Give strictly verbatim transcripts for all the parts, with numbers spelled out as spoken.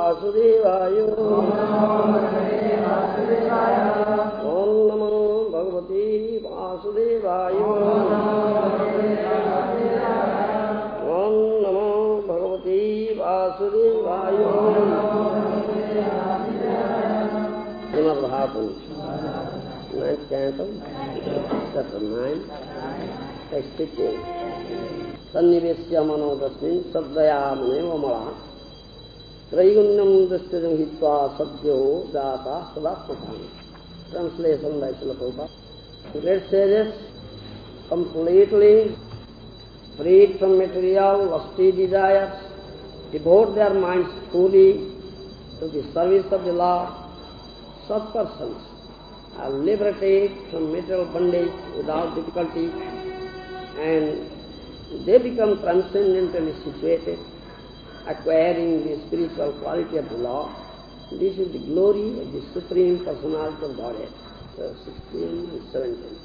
Vasudevaya. Om Namo Bhagavate Vasudevaya. Om Namo Bhagavate Vasudevaya. Srimad Bhagavatam, ninth canto, chapter nine, text fifteen. Sannivesya manodasmin sadhaya maneva mala Traigunyam drishtadam hitva sadhyo jata sadasmatam. Translation by Srila Prabhupada. Great sages, completely freed from material, lusty desires, devote their minds fully to the service of the Lord. Such persons are liberated from material bondage without difficulty, and they become transcendently situated, acquiring the spiritual quality of the Lord. This is the glory of the Supreme Personality of Godhead. So sixteen and seventeen.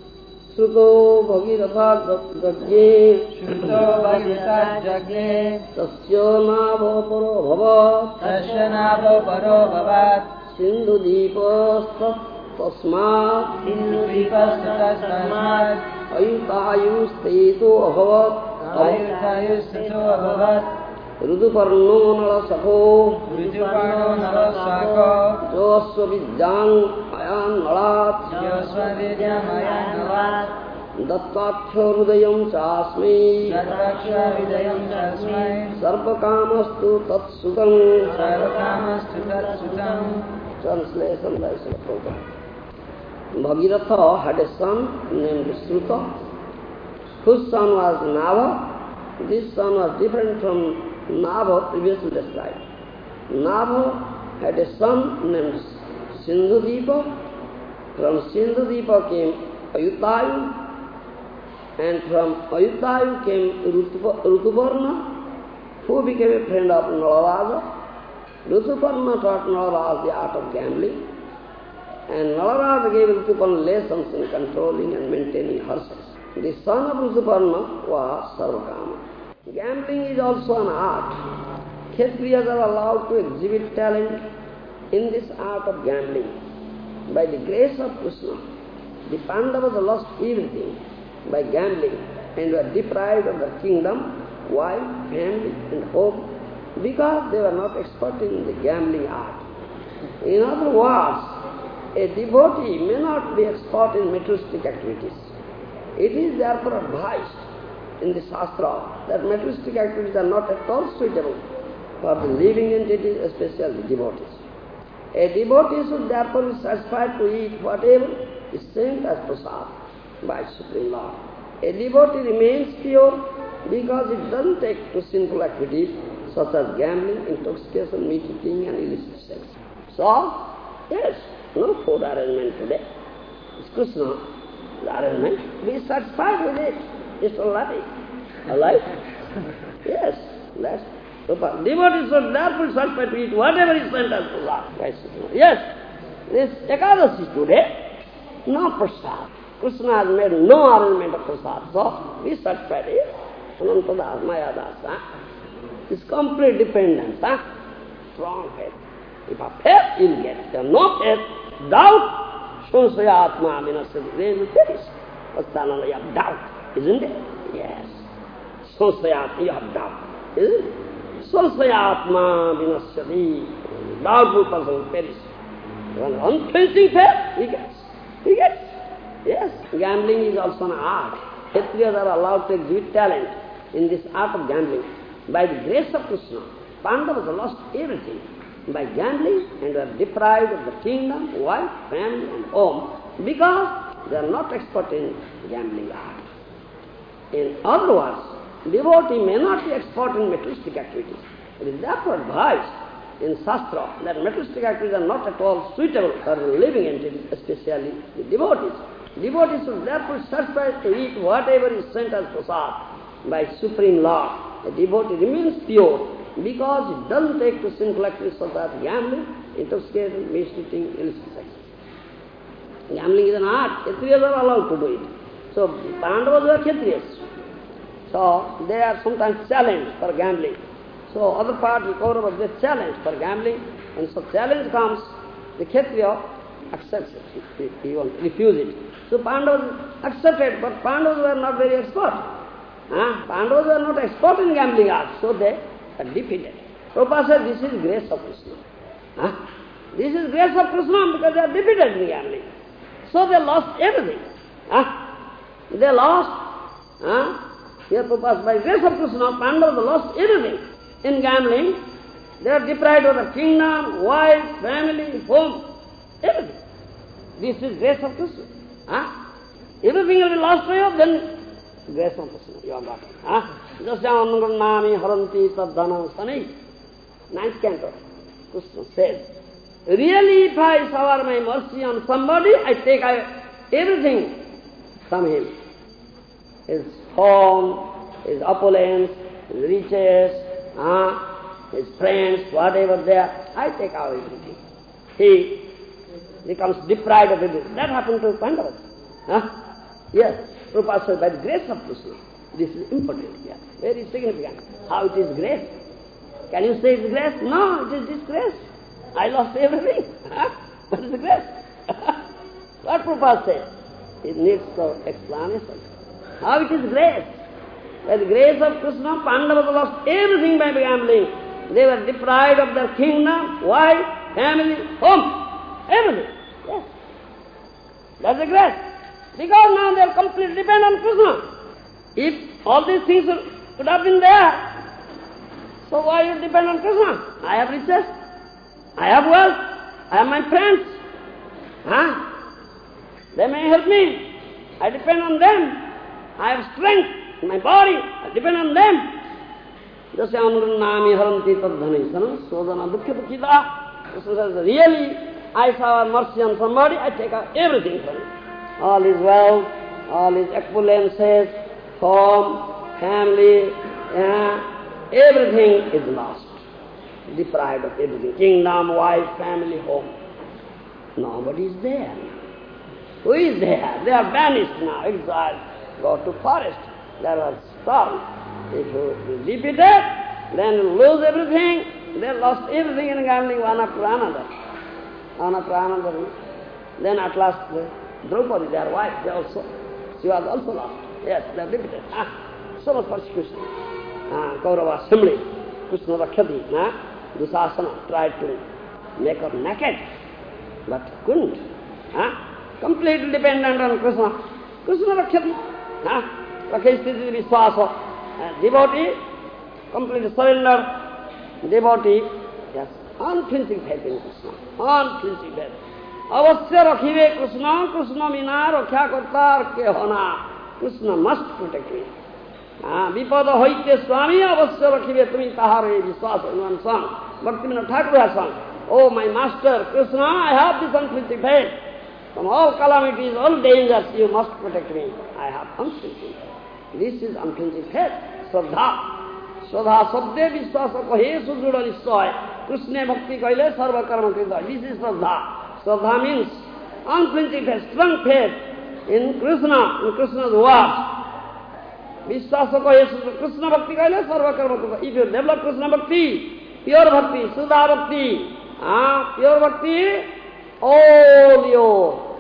Sruto bhagiratha jagye Shruto bhagiratha jagye Tasya navo paro bhavat Tasya navo paro bhavat Sindhu deepastat tasmat Sindhu deepastat tasmat Ayutayusteto abhavat Ayutayusteto abhavat Ruduparno nalasakho Ruduparno nalasakho Josva vidyang ayan nalat Josva vidyang ayan nalat Dattaksha hridayam chasmi Dattaksha hridayam chasmi Sarvakamastu tatsutam Sarvakamastu tatsutam. Translation by Srila Prabhupada. Bhagiratha had a son named Sruta, whose son was Nava. This son was different from Nava previously described. Nava had a son named Sindhudeepa. From Sindhudeepa came Ayutayu, and from Ayutayu came Rutuparna, who became a friend of Nalaraja. Rutuparna taught Nalaraja the art of gambling, and Nalaraja gave Rutuparna lessons in controlling and maintaining horses. The son of Rutuparna was Sarvakama. Gambling is also an art. Kshatriyas are allowed to exhibit talent in this art of gambling. By the grace of Krishna, the Pandavas lost everything by gambling and were deprived of their kingdom, wife, family and home because they were not expert in the gambling art. In other words, a devotee may not be expert in materialistic activities. It is therefore advised in the Shastra that materialistic activities are not at all suitable for the living entities, especially devotees. A devotee should therefore be satisfied to eat whatever is sent as prasad by Supreme Lord. A devotee remains pure because it doesn't take to sinful activities such as gambling, intoxication, meat eating and illicit sex. So, yes, no food arrangement today. It's Krishna, the arrangement. Be satisfied with it. It's all right. All right? Yes, that's so far. Devotees should therefore be satisfied to eat whatever is sent as prasad by Supreme Lord. Yes, this Ekadasi today, no prasad. Krishna has made no arrangement of prasad. So, be satisfied here. Anantadas, Mayadas, huh? It's complete dependence, huh? Strong faith. If you have faith, you'll get it. If you have no faith, doubt, Sansaya Atma Vinasati. There is a theory. Vastanana, you have doubt, isn't it? Yes. Sansaya, you have doubt, isn't it? Sansaya Atma Vinasati. Doubtful person will perish. One unflinching faith, he gets. He gets. Yes. Gambling is also an art. Kshatriyas are allowed to exhibit talent in this art of gambling. By the grace of Krishna, Pandavas lost everything by gambling and were deprived of the kingdom, wife, family and home because they are not expert in gambling art. In other words, devotee may not be expert in materialistic activities. It is therefore advised in Shastra that materialistic activities are not at all suitable for living entities, especially the devotees. Devotees should therefore be satisfied to eat whatever is sent as prasad by Supreme Lord. A devotee remains pure because it doesn't take to sinful activities such as gambling, intoxication, meat eating, illicit sex. Gambling is an art. Kshatriyas are allowed to do it. So Pandavas were Kshatriyas. So they are sometimes challenged for gambling. So other party, Kauravas, they challenge for gambling. When such challenge comes, the Kshatriya accepts it. He, he, he won't refuse it. So Pandavas accepted, but Pandavas were not very expert. Huh? Pandavas were not expert in gambling art, so they are defeated. Prabhupada said, this is grace of Krishna. Huh? This is grace of Krishna because they are defeated in gambling. So they lost everything. Huh? They lost. Huh? Here Prabhupada, by grace of Krishna, Pandavas lost everything. In gambling, they are deprived of the kingdom, wife, family, home, everything. This is grace of Krishna. Huh? Everything will be lost to you, then grace of Krishna, you have got it. Huh? Jasya nami haranti tadhana sanai. Ninth canto, Krishna says, really if I shower my mercy on somebody, I take everything from him. His home, his opulence, his riches, uh, his friends, whatever they are, I take out everything. He becomes deprived of everything. That happened to Pandavas. Huh? Yes, Prabhupada said, by the grace of Krishna. This is important here, very significant. How it is grace? Can you say it's grace? No, it is disgrace. I lost everything. Huh? What is the grace? What Prabhupada said? It needs some explanation. How it is grace? By the grace of Krishna, Pandavas lost everything by gambling. They were deprived of their kingdom, wife, family, home, everything. Yes. That's the grace. Because now they are completely dependent on Krishna. If all these things would have been there, so why you depend on Krishna? I have riches, I have wealth, I have my friends. Huh? They may help me. I depend on them. I have strength in my body. I depend on them. Jasya nami haranti tadhanai sodana dukkha dukkita. Krishna says, really, I shower mercy on somebody, I take out everything from him. All his wealth, all his excellences, home, family, yeah, everything is lost. Deprived of everything. Kingdom, wife, family, home. Nobody is there. Who is there? They are banished now, exiled. Go to forest. There are storms. If you repeat it, then you lose everything. They lost everything in gambling one after another. One after another. Then at last, Draupadi, their wife, they also, she was also lost. Yes, they are defeated. Ah, so much persecution. Ah, Kaurava assembly, Krishna Rakshati, ah, Dusasana tried to make her naked, but couldn't. Ah, completely dependent on Krishna. Krishna Rakshati. Ah, Rakshati Viswasa. Ah, devotee, completely surrender. Devotee, yes, unflinching faith in Krishna. Unflinching faith. Avasya rakhive Krishna, Krishna mina rakha kartar ke hona. Krishna must protect me. Vipada hoite Swami avasya rakhive tumi tahare viswasa in one song. Bhaktivinoda Thakur has sung. Oh my master, Krishna, I have this unflinching faith. From all calamities, all dangers, you must protect me. I have unflinching faith. This is unflinching faith. Shraddha. Shraddha sabde viswasa kahe sudruda nishay. Krishna bhakti kaile sarva karma krita. This is Shraddha. Shraddha means unflinching faith, strong faith in Krishna, in Krishna's words. Vishwasa kahe Krishna bhakti kaile sarva karma krita. If you develop Krishna bhakti, pure bhakti, Sudha bhakti, ah, pure bhakti, all your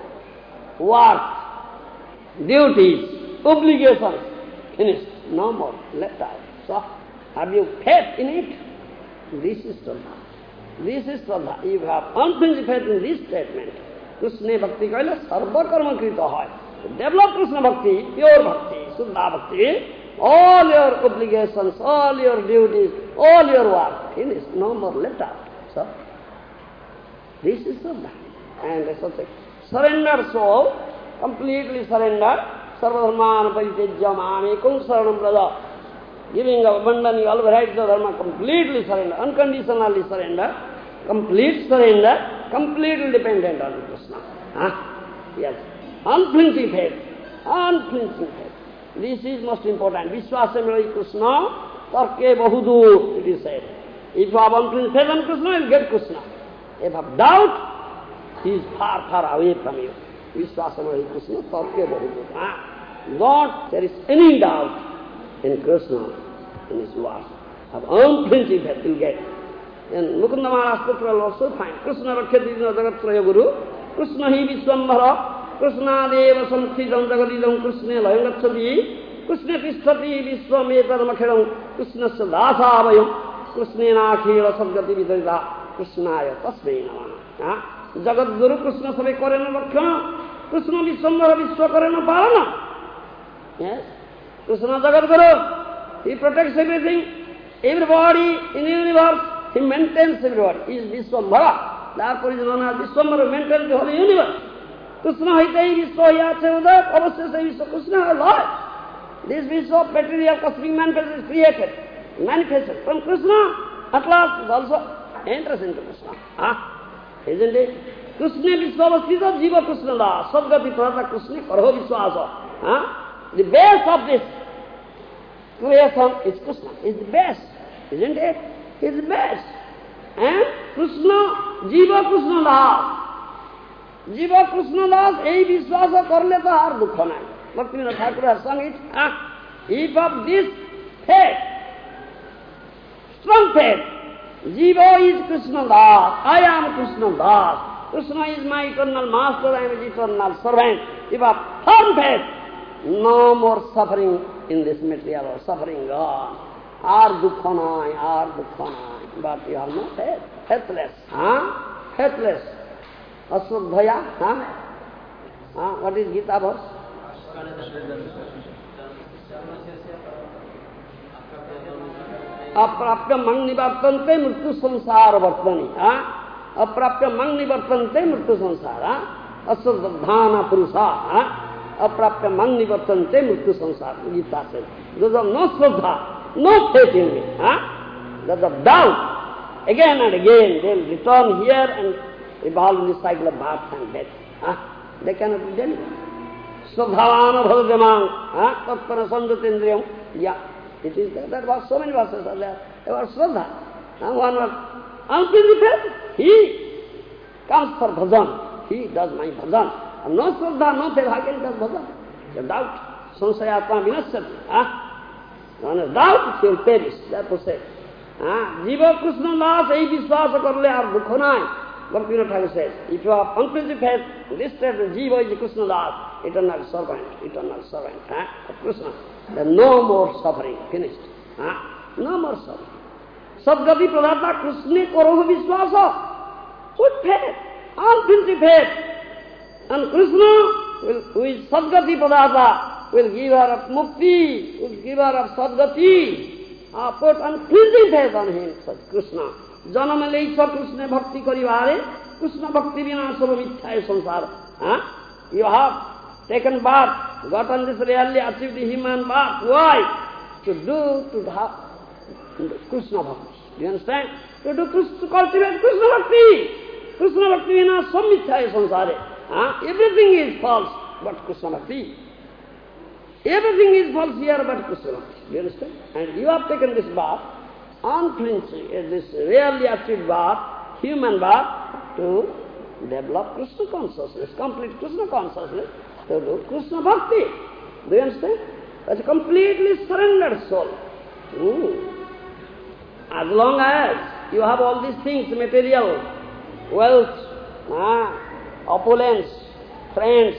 work, duties, obligations, finished, no more, left out. So, have you faith in it? This is Shraddha. This is Shraddha. You have unflinching faith in this statement. Krishna bhakti kaile sarva karma krita hoy. Develop Krishna bhakti, pure bhakti, Sudha bhakti, all your obligations, all your duties, all your work, finished, no more left out. So, this is Shraddha. And such a surrendered soul, completely surrendered, sarvadharman paritejya mamekam saranam braja, giving up, abandoning all varieties of dharma, completely surrender, unconditionally surrender, complete surrender, completely dependent on Krishna. Huh? Yes. Unflinching faith, unflinching faith. This is most important. Vishwasamri Krishna, tarke bahudur, it is said. If you have unflinching faith on Krishna, you will get Krishna. If you have doubt, he is far, far away from you. Vishwasamri Krishna, tarke bahudur. Ah, not there is any doubt in Krishna, in his words. have unflinching faith, you'll get. And Mukunda Maharaj Putra will also find Krishna Rakhyati Jagat Traya Guru, Krishna hi Vishwambhara, Krishna Deva Samkhidam Jagadidam Krishna Layangachati, Krishna Tisthati Vishwametarmakhiram, Krishna Sadasavayam, Krishna Nakhila Sadgati Vidarita, Krishnaya Tasmai Namah. Jagat Guru Krishna Sabe Korena Rakhyana, Krishna Vishwambhara Vishwa Korena Parana. Yes, Krishna Jagat Guru, he protects everything, everybody in the universe, he maintains everybody. He is Vishwambhara. Therefore he is known as Vishwambhara, maintains the whole universe. Krishna Haitai Vishwa Yache Udat, Avasya Se Vishwa, Krishna is Lord. This Vishwa, material cosmic manifest is created, manifested from Krishna. At last it also enters into Krishna. Ah, isn't it? Krishna Vishwavastita Jiva Krishna Da, Sadgati Prata Krishna Karho Vishwasa. Ah, the base of this creation is Krishna, is the best, isn't it? He is the best. And Krishna, Jiva Krishna Das. Jiva Krishna Das, ei Vishwasa karle to har dukha nahi. Bhaktivinoda Thakur has sung it. Ah, if of this faith, strong faith, Jiva is Krishna Das, I am Krishna Das. Krishna is my eternal master, I am his eternal servant. If of firm faith, no more suffering in this material or suffering gone. Ar dukha nahi, ar dukha nahi. But you have no faith, faithless. Huh? Faithless. Aswadhaya, huh? Huh? What is Gita verse? Aprapya mang nivartante mrityu samsara vartani. Aprapya mang nivartante mrityu samsara. Aswadhana purusha. Aprapya mang nivartante mrityu samsara. Gita says. Those have no swadha, no faith in me. Those have doubt. Again and again they will return here and evolve in the cycle of birth and death. They cannot be delivered. Swadhavana bhadadamang, tattara sandhatendriyam. Yeah, it is there. That was so many verses are there. There was Swadha. One was unflinching. He comes for bhajan. He does my bhajan. And no Swadha, no faith, how can he does bhajan? The doubt. Sansayatma vinasyati. One has doubt, he will perish. Therefore say, Jiva Krishna Das, ei Vishwasa karle ar dukha nahi. Bhaktivinoda Thakur says, if you have unflinching faith, this state of Jiva is Krishna Das, eternal servant, eternal servant eh, of Krishna. There is no more suffering, finished. Eh? No more suffering. Sadgati Pradata Krishna Koroha Vishwasa. With faith, unflinching faith. And Krishna, will, who is Sadgati Pradata, will give her of mukti, will give her of Sadgati. Uh, put unflinching faith on him, such Krishna. Janama leisa Krishna bhakti karivare, Krishna bhakti vina sava mithya samsara. Huh? You have taken birth, gotten this really achieved the human birth. Why? To do, to have Krishna bhakti. Do you understand? To do Krishna, to cultivate Krishna bhakti. Krishna bhakti vina sava mithya samsara. Huh? Everything is false but Krishna bhakti. Everything is false here but Krishna bhakti. Do you understand? And you have taken this birth, unflinching, this rarely achieved birth, human birth, to develop Krishna consciousness, complete Krishna consciousness, to do Krishna bhakti. Do you understand? That's a completely surrendered soul. Mm. As long as you have all these things, material, wealth, ah, opulence, friends,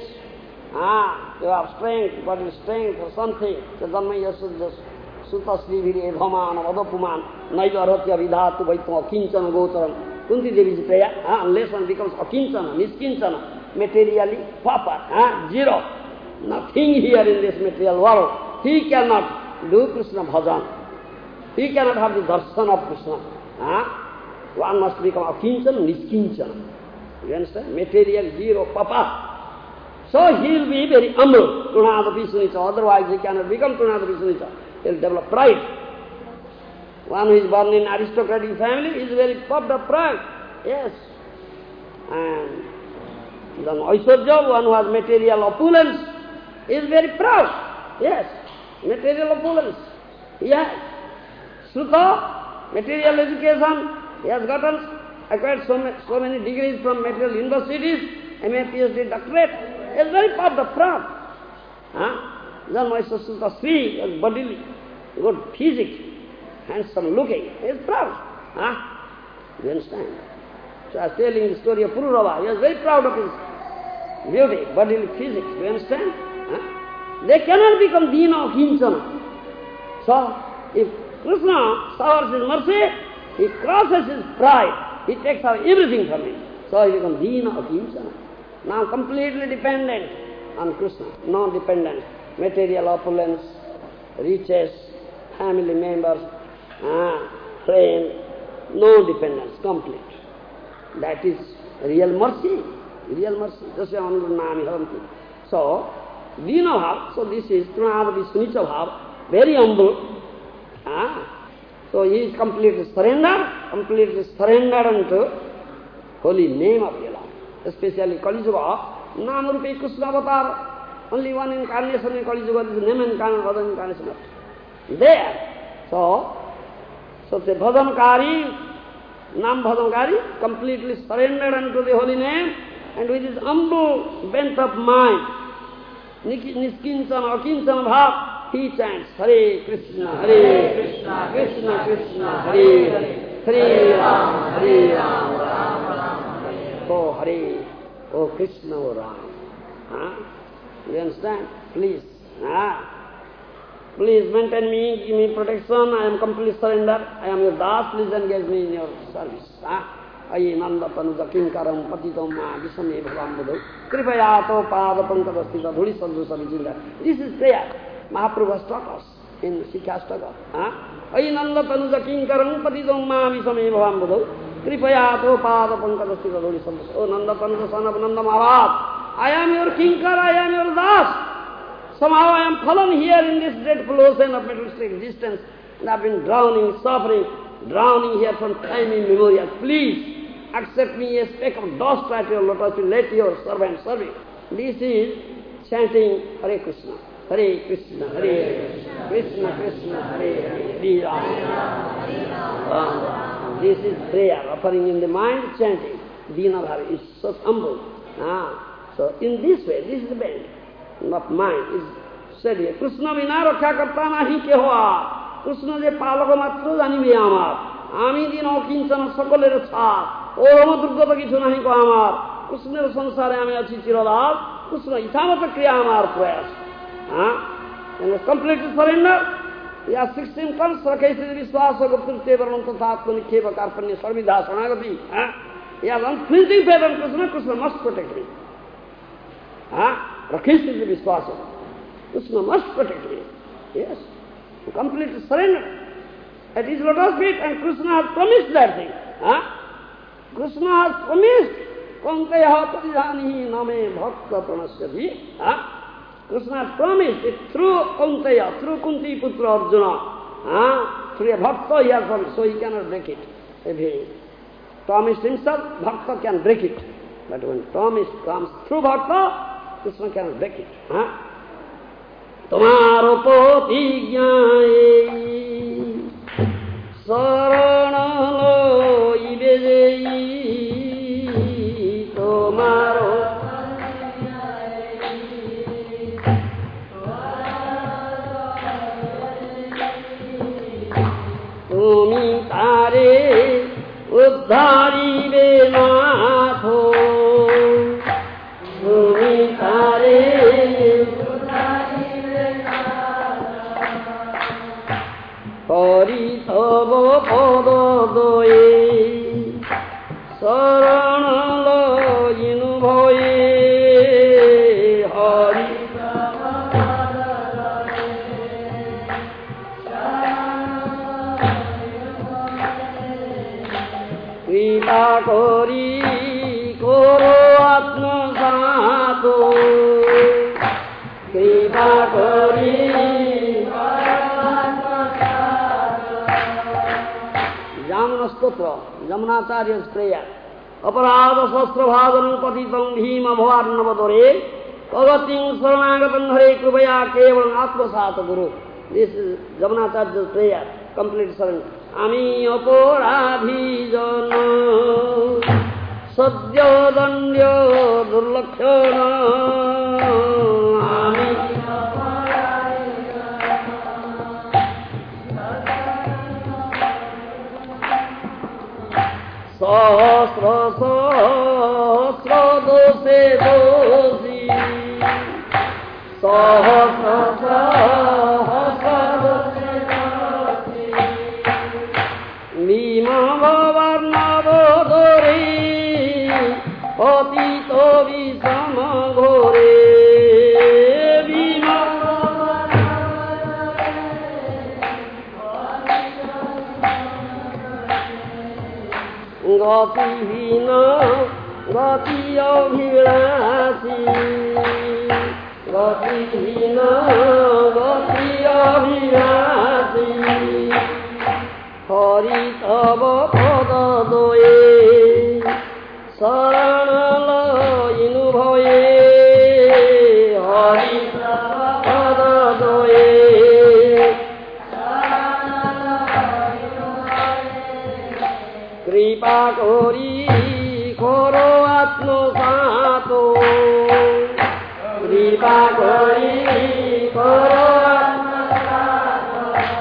ah, you have strength, body strength or something, so dhamma yasudhya Sutta Sriviri Edhamana Vadapuman Naiva Arhatya Vidhatu Vaitama Kinchana Gotaram Kunti Devi's prayer, uh, unless one becomes Akinchana, Niskinchana, materially proper, uh, zero. Nothing here in this material world. He cannot do Krishna bhajan. He cannot have the darshan of Krishna. Uh, one must become Akinchana, Niskinchana. You understand? Material zero, papa. So he will be very humble, Tunada Vishunicha, otherwise he cannot become Tunada Vishunicha. He will develop pride. One who is born in aristocratic family is very puffed up pride. Yes. And then Aishwarya, one who has material opulence, is very proud. Yes. Material opulence. Yes. Sruta, material education, he has gotten, acquired so many, so many degrees from material universities, M A, PhD, doctorate. He is very puffed up proud. Huh? Then Mahisha Sruta Sri has bodily, good physics. handsome looking. He is proud. Huh? You understand? So I was telling the story of Pururava. He was very proud of his beauty, bodily physics. Do you understand? Huh? They cannot become Dina or Kinchana. So, if Krishna showers his mercy, he crosses his pride. He takes away everything from him. So he becomes Dina or Kinchana. Now completely dependent on Krishna. No dependent. Material opulence, riches, family members, ah, friends. No dependence, complete. That is real mercy. Real mercy. Jasya Anurunami Haranti. So, Dina Bhav, so this is Trunadavi Sunica Bhav, very humble. Ah. So he is completely surrendered, completely surrendered unto holy name of the Lord. Especially Kali Yuga, Namarupi Krishna Avatar, only one incarnation in Kali Yuga, this name incarnation, other incarnation of there. So, so the Bhadankari, Nam Bhadankari, completely surrendered unto the holy name, and with his humble bent of mind, Niskinchana, Akinchana Bhav, he chants Hare Krishna, Hare Krishna, Krishna Krishna, Hare Hare, Hare Ram, Hare Ram, Ram Ram, Hare. Oh Hare, oh Krishna, oh Ram. Huh? You understand? Please. Ah. Please maintain me, give me protection, I am completely surrendered, I am your das, please engage me in your service. Ah. Ayi nanda tanuja kinkaram patitam ma visame bhavam buddho kripayato pada pankadastita dhuli sadhu savijinda. This is prayer. Mahaprabhu has taught us in Sikhastaka. Ayi nanda tanuja kinkaram patitam ma visame bhavam buddho kripayato pada pankadastita dhuli sadhu. Oh Nanda tanuja son of Nanda Maharaj, I am your kinkar, I am your das. Somehow I am fallen here in this dreadful ocean of materialistic existence, and I have been drowning, suffering, drowning here from time immemorial. Please accept me a speck of dust at your lotus feet, let your servant serve you. This is chanting Hare Krishna, Hare Krishna, Hare Krishna, Krishna Krishna, Hare Hare, Hare Ram. Uh, this is prayer, offering in the mind, chanting. Dina Bhavi is so humble. Ah. So in this way, this is the bend of mind, is said here. Krishna vina raksha karta nahi kehoa. Krishna je palaka matro janibe amar. Ami din okinchana sakoler chha. Orama durgata kichu nahi ko amar. Krishna sansare ame achi chiradar. Krishna ithamata kriya amar prayas. Ah? And was completely surrender. He has sixteen tons, Rakhaisi Vishwasa Gupturte Varnanta Tatma Nikheva Karpanya Sarvidha Sanagati. Ah? He has unflinching faith on Krishna. Krishna must protect me. Ah? Rakhaisi Vishwasa. Krishna must protect me. Yes. Completely surrender at his lotus feet, and Krishna has promised that thing. Huh? Krishna has promised, Kantayaha Paridhanihi Name Bhakta Pranasyati. Huh? Krishna has promised it through Kantaya, through Kunti Putra Arjuna. Huh? Through a Bhakta he has promised, so he cannot break it. If he promised himself, Bhakta can break it. But when promise comes through Bhakta, Krishna cannot break it. Huh? Tomaro poti jnai sarana lo ibejai tomaro tumi tare uddharibe natho tumi tare Hari Tava Pada Doye Sarana La Yinu Bhoye Hari Tava Pada Doye Sarana Kripa Kori Koro Atma Sato Kripa Kori Stotra, Jamunacharya's prayer. Aparada Sastra Bhadanam Patitam Bhima Bhavarnavadore Kavatim Saranagatam Hare Kripaya Kevalam Atmasata Guru. This is Jamunacharya's prayer, complete surrender. Ami Aparadhijana Sadhya Dandya Durlakshana Ami Sahasra sahasra dose dosi. Sahasra sahasra dose dosi. Bhima bhavarnava dore patito visama ghore. Bhima gati hina gati abhilasi. Gati hina gati abhilasi. Hari tava pada doye sarana layinu bhaye. Hari tava pada doye sarana layinu bhaye. Kripa kori koro atmasato. Kripa kori koro atmasato.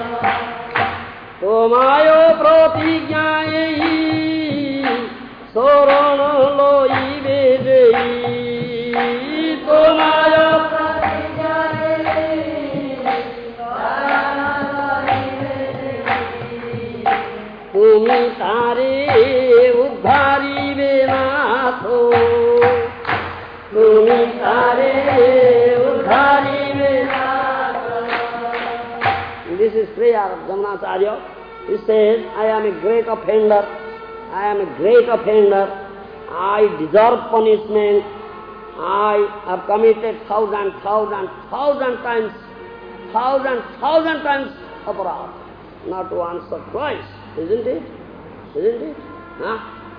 Tomayo pratigyaye sarana loibe jai. Tomayo pratigyaye sarana loibe jai. Tumi tare uddharibe natho. Tumi tare uddharibe natho. This is prayer of Jamanacharya. He says, I am a great offender. I am a great offender. I deserve punishment. I have committed thousand, thousand, thousand times, thousand, thousand times aparad. Not once or twice. Isn't it? Isn't it? Huh?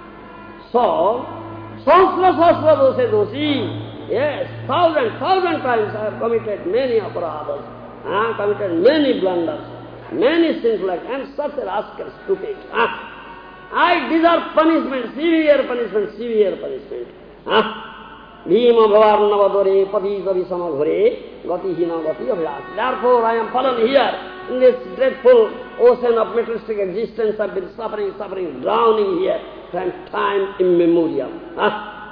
So, sahasra sahasra dose dosi. Yes, thousand, thousand times I have committed many aparadas. I have committed many blunders, many sinful acts. I am such a rascal, stupid. Huh? I deserve punishment, severe punishment, severe punishment. Huh? Bhima bhavarnava dore patita visama ghore gati hina gati abhyas. Therefore I am fallen here in this dreadful ocean of materialistic existence. I have been suffering, suffering, drowning here from time immemorial. Huh?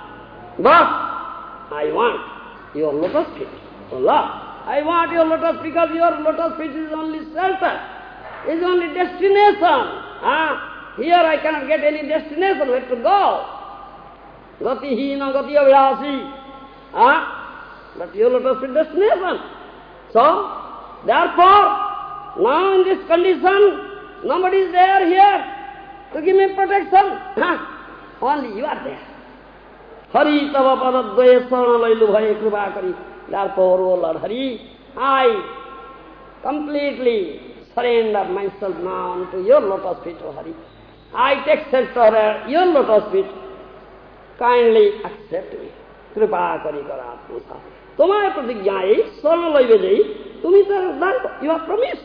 But I want your lotus feet, oh Lord. I want your lotus because your lotus feet is only shelter, is only destination. Huh? Here I cannot get any destination, where to go. Gati hina gati abhyasi. Huh? But your lotus feet destination. So, therefore, now in this condition, nobody is there here to give me protection. Huh? Only you are there. Hari tava padadvaya sarana lailu bhaye kripa kari. Therefore, O Lord Hari, I completely surrender myself now to your lotus feet, O Hari. I take shelter at your lotus feet. Kindly accept me. Kripa kari kara atmasa. Tomaya pratigyaye sarana laive jai. Tumi tar done. You have promised.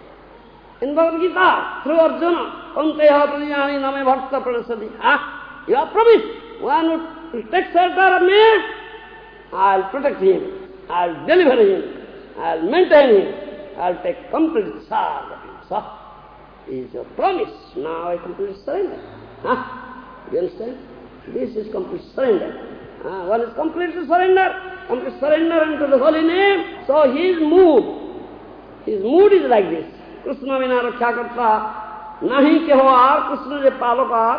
In Bhagavad Gita, through Arjuna, Kanteha pratyani name bharta pranasati. Ah, you have promised. One who will take shelter of me, I'll protect him, I'll deliver him, I'll maintain him, I'll take complete charge of him. So, is your promise. Now I completely surrender. Huh? You understand? This is complete surrender. Uh, one is completely surrender, complete surrender unto the holy name. So his mood, his mood is like this. Krishna vina raksha karta, nahi keho aar, Krishna je palokar,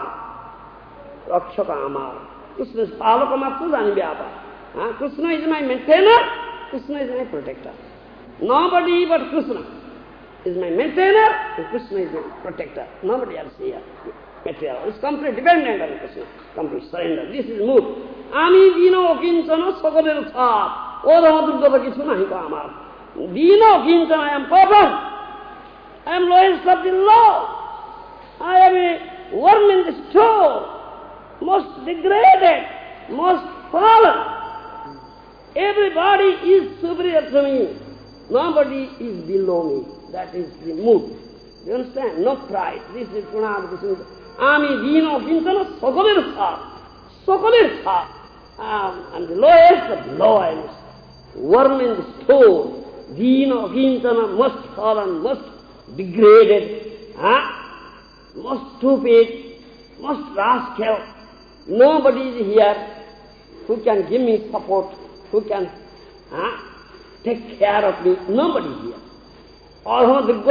rakshaka amar. Krishna is palokar tu jani vyapa. Krishna is my maintainer, Krishna is my protector. Nobody but Krishna is my maintainer, and Krishna is my protector. Nobody else here. Material. It's completely dependent on Krishna. Complete surrender. This is mood. Ami dino kinchana sakaler thap. Odha madurgata kichu nahi ko amar. Dino kinchana, I am pauper. I am lowest of the low. I am a worm in the store. Most degraded. Most fallen. Everybody is superior to me. Nobody is below me. That is the mood. You understand? No pride. This is Pranad Krishna. Ami dino kinchana sakaler thap. Sakaler thap. I'm the lowest of the low. I am worm in the store. Dino kinchana, most fallen, most degraded, huh? most stupid, most rascal. Nobody is here who can give me support, who can huh, take care of me. Nobody is here. I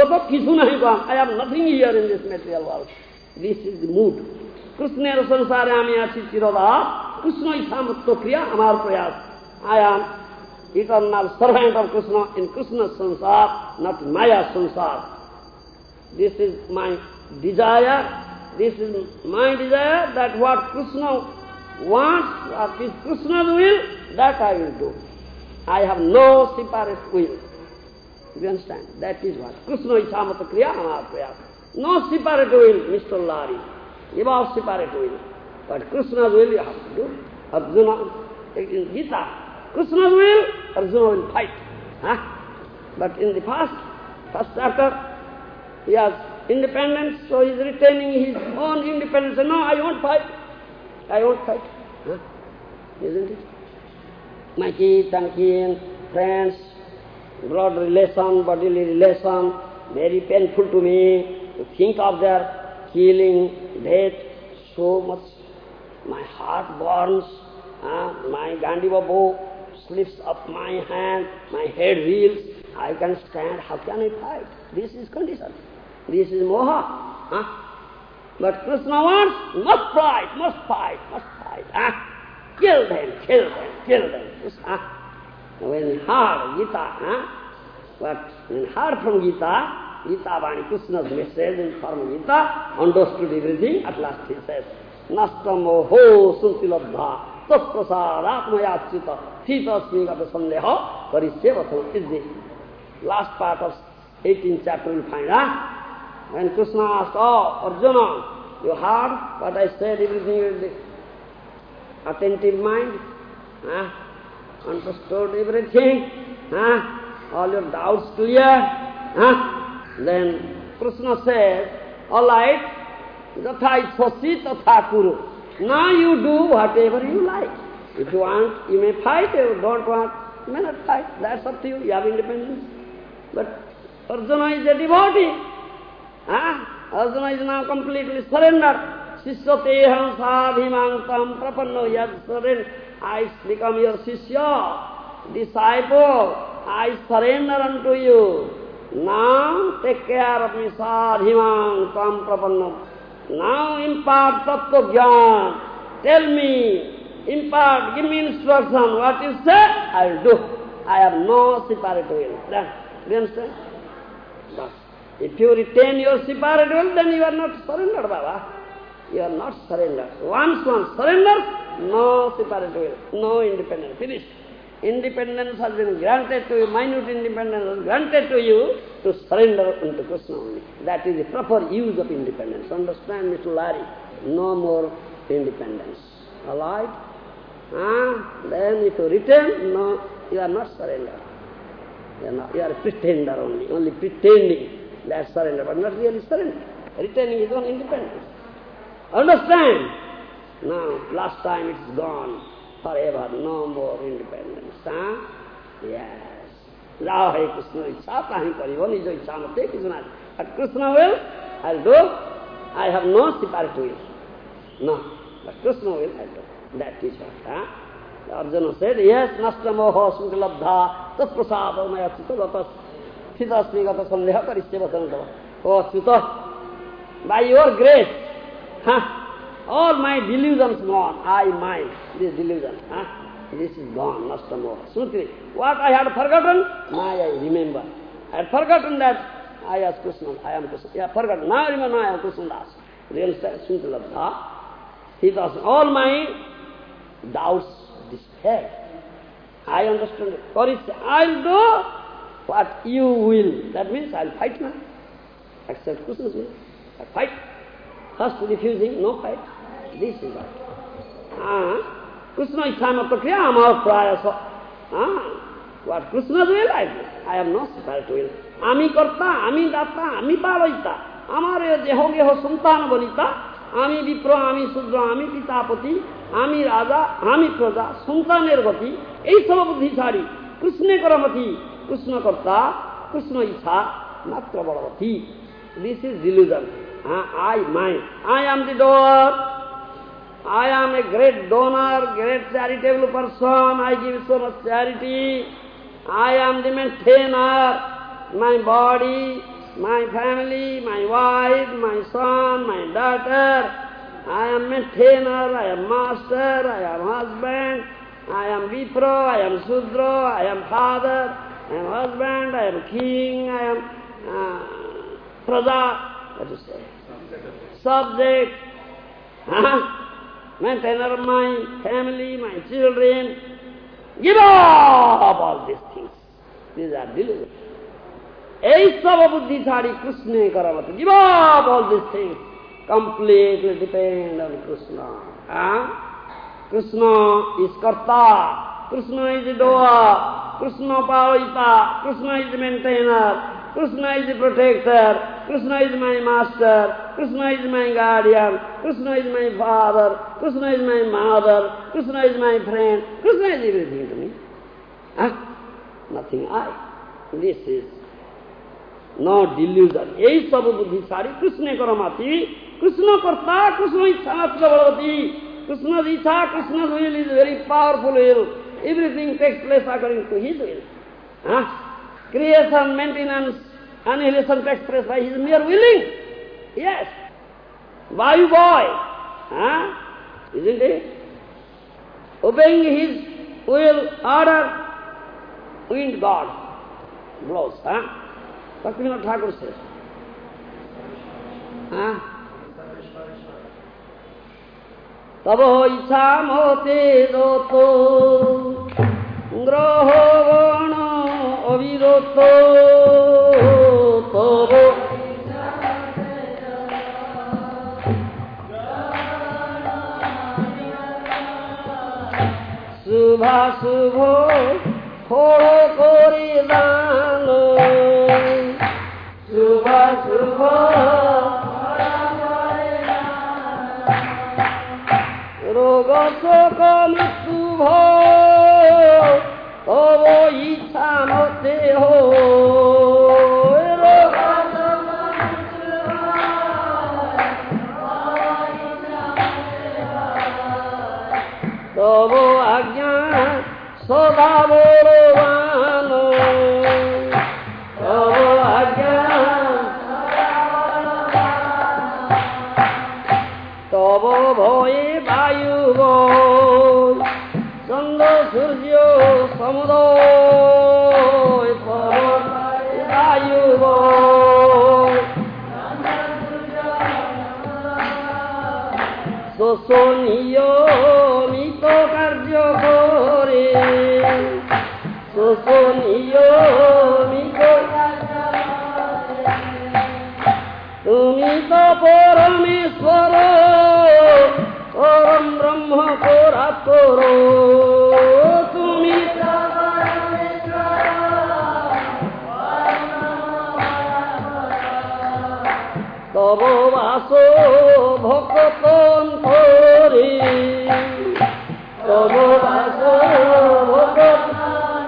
have nothing here in this material world. This is the mood. Krishna sansare ami achi chiroda. Krishna ithamatto kriya amar prayas. I am eternal servant of Krishna in Krishna's sansar, not in Maya sansar. This is my desire. This is my desire that what Krishna wants, what is Krishna's will, that I will do. I have no separate will. You understand? That is what. Krishna ichamata kriya amar prayas. No separate will, Mister Lari. About separate will. But Krishna's will you have to do. Arjuna, in Gita, Krishna's will, Arjuna will fight. Huh? But in the first, first chapter, he has independence, so he is retaining his own independence. No, I won't fight. I won't fight. Huh? Isn't it? My kids and kin, friends, blood relation, bodily relation, very painful to me to think of their killing, death, so much. My heart burns, uh, my Gandiva bow slips up my hand, my head reels. I can stand, how can I fight? This is condition. This is moha. Huh? But Krishna wants, must fight, must fight, must fight. Huh? Kill them, kill them, kill them. Huh? When heard Gita, huh? But when heard from Gita, Gita Vani, Krishna's message in form of Gita, understood everything, at last he says, Nastamo ho suntilabdha, tasprasadatmayachita, thitasmi gata sandeha, parisyevatam is the last part of eighteenth chapter you find, huh? When Krishna asked, oh, Arjuna, you heard what I said, everything with the attentive mind, huh? Understood everything, huh? All your doubts clear, huh? Then Krishna says, all right, Jatha ithasi tatha kuru. Now you do whatever you like. If you want, you may fight. If you don't want, you may not fight. That's up to you. You have independence. But Arjuna is a devotee. Huh? Arjuna is now completely surrendered. Sishyateham sadhimantam prapanno. He has surrendered. I become your Sishya, disciple. I surrender unto you. Now take care of me, sadhimantam prapanno. Now impart tattva jnana. Tell me, impart, give me instruction. What you say, I will do. I have no separate will. Do you understand? But if you retain your separate will, then you are not surrendered, Baba. You are not surrendered. Once one surrenders, no separate will, no independence. Finished. Independence has been granted to you, minute independence is granted to you to surrender unto Krishna only. That is the proper use of independence. Understand, Mister Lari? No more independence. All right? Ah, then if you return, no, you are not surrendered. You are, not, you are a pretender only, only pretending that surrender, but not really surrender. Retaining his own independence. Understand? Now, last time it's gone. Forever, no more independence. Huh? Yes. Now, Hare Krishna, Ichha Tahi Karibo, Nijo Ichha Mate Krishna. But Krishna will, I'll do. I have no separate will. No. But Krishna will, I'll do. That is what. Huh? Arjuna said, yes, Nastamoho Sunkalabdha, Tasprasado Mayachito Gatas, Thitasmi Gata Sandeha Parisyevatanatava. Oh, Suta, by your grace, huh? All my delusions gone. I, mine, this delusion. Huh? This is gone, Nastamo. Sutri. What I had forgotten, now I remember. I had forgotten that I am Krishna, I am Krishna. I have forgotten. Now I remember, I am Krishna Das. Real Suntalabdha. He does all my doubts dispelled. I understand. For it, I'll do what you will. That means I'll fight now. Accept Krishna's will. I fight. First refusing, no fight. This is what. Ah, Krishna is time of Kriya, amar prayasa. Ah, what Krishna's will I do. I have no separate will. Ami karta, ami datta, ami palaita. Amare deho geho santana bonita. Ami vipra, ami sudra, ami pitapati. Ami raja, ami praja, santaner gati. Ei sama buddhishari. Krishna karamati. Krishna karta, Krishna isha, matra baravati. This is delusion. Uh, I, mine. I am the doer. I am a great donor, great charitable person. I give so much charity. I am the maintainer. My body, my family, my wife, my son, my daughter. I am maintainer, I am master, I am husband, I am Vipro, I am Sudra, I am father, I am husband, I am king, I am uh, Praja, what to say, subject, huh? Maintainer of my family, my children. Give up all these things. These are delusions. Ei sab buddhi chhadi Krishna karavata. Give up all these things. Completely depend on Krishna. Huh? Krishna is karta. Krishna is the doer. Krishna paravita. Krishna is the maintainer. Krishna is the protector. Krishna is my master. Krishna is my guardian. Krishna is my father. Krishna is my mother. Krishna is my friend. Krishna is everything to me. Huh? Nothing I. This is no delusion. Ei sabu buddhi sari Krishna karamati. Krishna karta, Krishna ichha bhalavati. Krishna's ichha, Krishna's will is very powerful will. Everything takes place according to his will. Huh? Creation, maintenance, annihilation takes place by his mere willing. Yes. Vayu boy. Huh? Isn't it? Obeying his will, order, wind God blows. Huh? Bhaktivinoda Thakur says. Huh? Tabo ichha mote doto graho gana aviroto tabo subha subho khoro kori dano subha subho roga soka mrityu bho tabo ichha mote ho roga soka mrityu bho tabo ajna soda bolovano tabo ajna tabo bhoye vayu boy chandra surya samudoy tabo vayu boy sosoniyo mito karjo kore sosoniyo mito karjo tumi to parameshwara param brahma paratoro tumi to parameshwara tabo vaso bhaktan kore tabo vaso bhaktan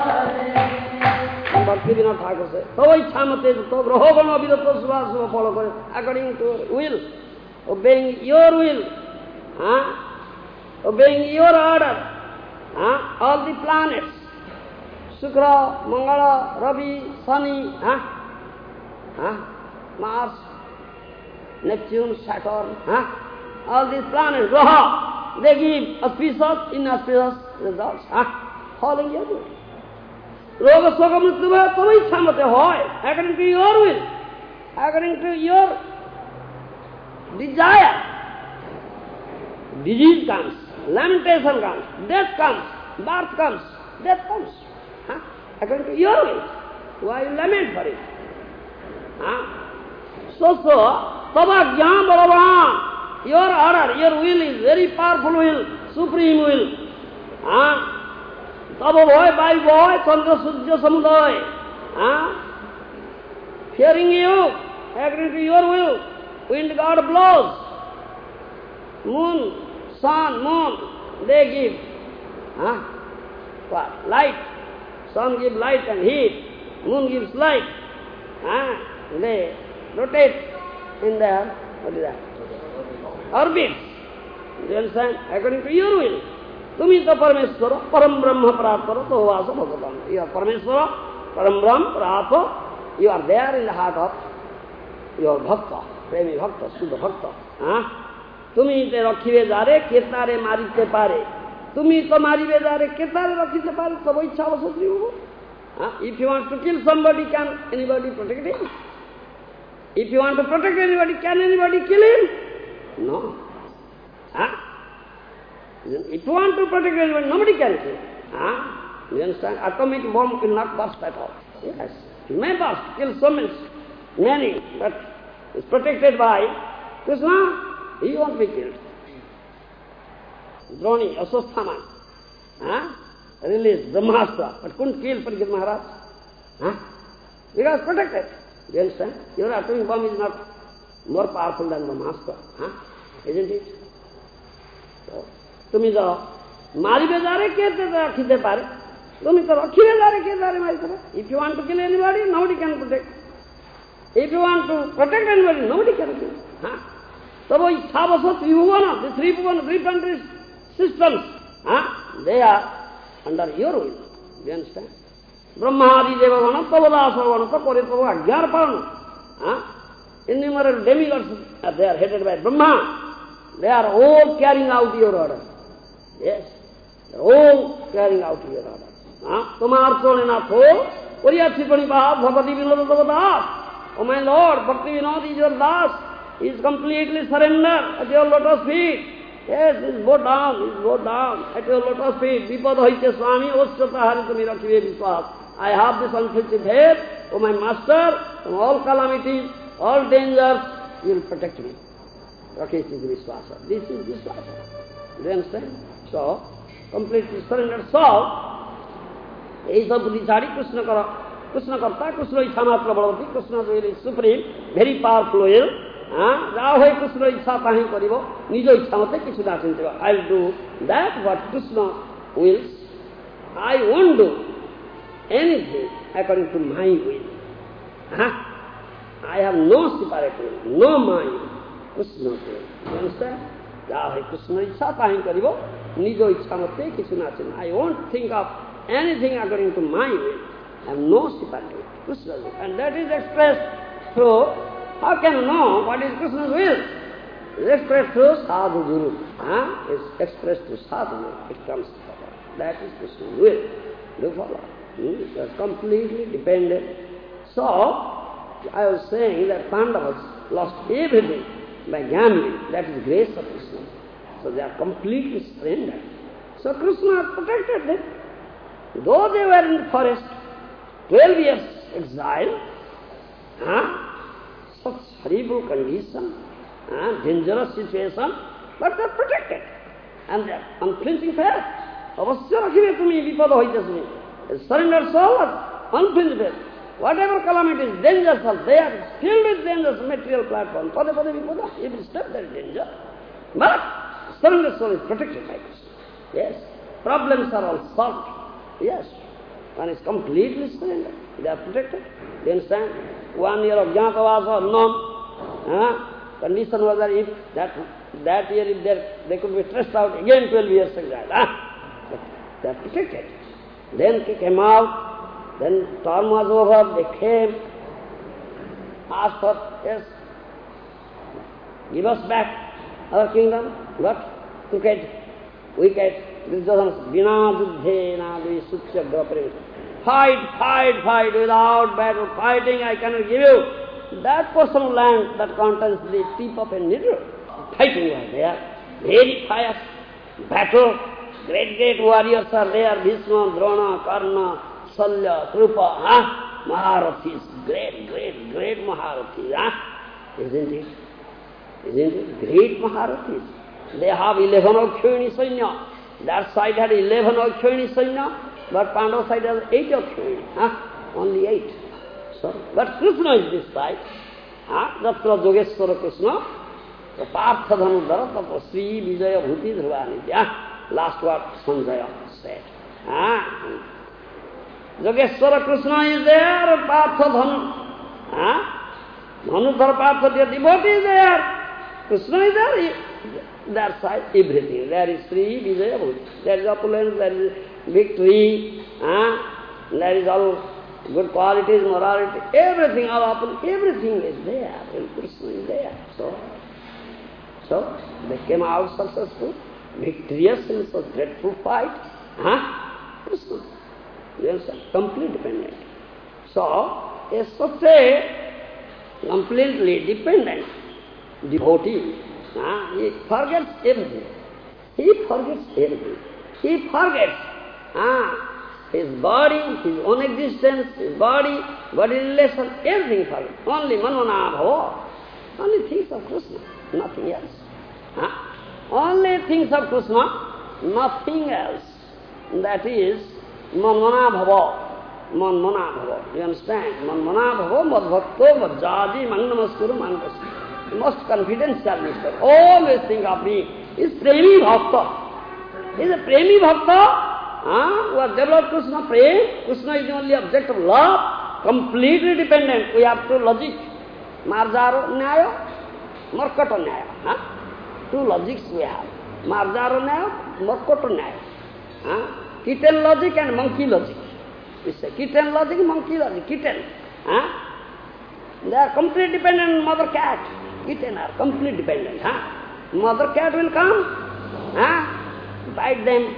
kore Bhaktivinoda Thakur says, tabo ichha mate to graho gana aviroto subha subha follow kore according to will, obeying your will. Huh? Obeying your order, huh? All the planets, Shukra, Mangala, Ravi, Shani, huh? Huh? Mars, Neptune, Saturn, huh? All these planets, Graha, they give auspicious, inauspicious results, huh? Following your will. Roga soga mrityu bho tabo ichha mate hoy, according to your will, according to your desire. Disease comes, lamentation comes, death comes, birth comes, death comes. Huh? According to your will. Why you lament for it? Huh? So, so, tava jnana balavan. Your order, your will is very powerful will, supreme will. Huh? Tava boy, by boy, chandra surya samudoy. Huh? Fearing you, according to your will, wind God blows. Moon, sun, moon, they give huh? what? Light. Sun gives light and heat. Moon gives light. Huh? They rotate in their, what is that, orbits. You understand? According to your will. Tumita Parameswara, Param Brahma Pratara, Tovasa Bhagavan. You are Parameswara, Param Brahma Pratara. You are there in the heart of your Bhakta, Premi Bhakta, Suddha Bhakta. Huh? Tumi te rakhive jare, ketare marite pare. Tumi to marive jare, ketare rakhite pare. Tabo ichha avasatri hogo. If you want to kill somebody, can anybody protect him? If you want to protect anybody, can anybody kill him? No. Huh? If you want to protect anybody, nobody can kill. Huh? You understand? Atomic bomb will not burst at all. Yes. It may burst, kill so many, many, but it's protected by Krishna. He won't be killed. Droni, Aswasthama, huh? Released Brahmastra, but couldn't kill Parikshit Maharaj. Huh? Because protected. You understand? Your atomic bomb is not more powerful than Brahmastra. Huh? Isn't it? So, tumi to maribe jare kete rakhite pare. Tumi to rakhibe jare kete jare marite pare. If you want to kill anybody, nobody can protect. If you want to protect anybody, nobody can kill. Huh? So, Ithavasa, Tribhuvana, the three Bhuvana, three countries, systems, huh? They are under your will. Do you understand? Brahmadi Devavana, Tavadasavana, Takoritava, Agyarpana. Innumerable demigods are there, headed by Brahma. They are all carrying out your order. Yes, they are all carrying out your order. Tamartho Nenatho, Puriyachipani Bhav, Bhagavati Vinod Tavadas. Oh my Lord, Bhakti Vinod is your Das. He is completely surrendered at your lotus feet. Yes, he is bowed down, he is bowed down at your lotus feet. Vipada Haite Swami, Oshchata Haritami Rakhive Vishwas. I have this unflinching faith, O my Master, from all calamities, all dangers, you will protect me. Rakesh is Vishwasa. This is Vishwasa. Do you understand? So, completely surrendered soul, is the Buddhichari Krishna Kara. Krishna Karta, Krishna Ichamatra Bharavati, Krishna's will is supreme, very powerful will. Now why Krishna Icha Tahi Karibo, Nijo Ichamate Kishuna Chintiva. I will do that what Krishna wills. I won't do anything according to my will. Huh? I have no separate will, no mind. Krishna's will. You understand? Now why Krishna Icha Tahi Karibo, Nijo Ichamate Kishuna Chintiva. I won't think of anything according to my will. I have no separate will. Krishna's will. And that is expressed through. How can you know what is Krishna's will? It is expressed through sadhu guru. Huh? It is expressed through sadhu guru. It comes to power. That is Krishna's will. Do you follow? Hmm? It is completely dependent. So, I was saying that Pandavas lost everything by gambling. That is grace of Krishna. So they are completely surrendered. So Krishna protected them. Though they were in the forest, twelve years exile, huh? Such horrible condition, uh, dangerous situation, but they are protected. And they are unflinching faith. Avasya rakhive tumi vipada hoitasmi. A surrendered soul, unflinching faith. Whatever calamities, dangers are there, filled with dangers, material platform. Pada pada vipada, every step there is danger. But surrendered soul is protected by Krishna. Yes. Problems are all solved. Yes. One is completely surrendered. They are protected. Do you understand? One year of Jnatavasa, unknown. Uh, condition was that if that, that year if they could be thrust out, again twelve years exile. Uh, but they are protected. Then they came out, then storm was over, they came, asked for, yes, give us back our kingdom. But crooked, wicked, Duryodhana, Vina Duddhena Dvi Suchya Graparim. Fight, fight, fight, without battle, fighting I cannot give you. That portion of land that contains the tip of a needle, fighting was there. Very fierce battle, great, great warriors are there, Bhishma, Drona, Karna, Salya, Krupa, huh? Maharathis, great, great, great Maharathis, huh? Isn't it? Isn't it? Great Maharathis. They have eleven Akshayani Sainya. That side had eleven Akshayani Sainya. But Pandava side has eight of Kshayani, huh? Only eight. So, but Krishna is this side. Huh? Jatra Yogeshwara Krishna. So, Partha Dhanudhara Tapo Sri Vijaya Bhuti Dhruvanidya. Last word Sanjaya said. Huh? Yogeshwara Krishna is there, Partha Dhanu. Huh? Manudhara Partha, your devotee is there. Krishna is there. That's everything. There is Sri Vijaya Bhuti. There is opulence, there is victory, huh? There is all good qualities, morality, everything, all opulence, everything is there. And Krishna is there. So, so they came out successful, victorious in such dreadful fight. Huh? Krishna. You understand? Complete dependent. So, is such a completely dependent devotee. Uh, he forgets everything. He forgets everything. He forgets uh, his body, his own existence, his body, body relation, everything forgets. Only manmana bhava. Only thinks of Krishna, nothing else. Uh, only thinks of Krishna, nothing else. That is manmana bhava. Manmana bhava. You understand? Manmana bhava madbhakto vajjadi mangnamaskuru mangasya. Most confidential mister. Always think of me. Is Premi Bhakta. Is a Premi Bhakta uh, who has developed Krishna Prem. Krishna is the only object of love. Completely dependent. We have two logic. Marjaro Nyaya, Markato Nyaya. Huh? Two logics we have. Marjaro Nyaya, Markato Nyaya. Huh? Kitten logic and monkey logic. We say kitten logic, monkey logic. Kitten. Huh? They are completely dependent on mother cat. Kitten are completely dependent. Huh? Mother cat will come, huh? Bite them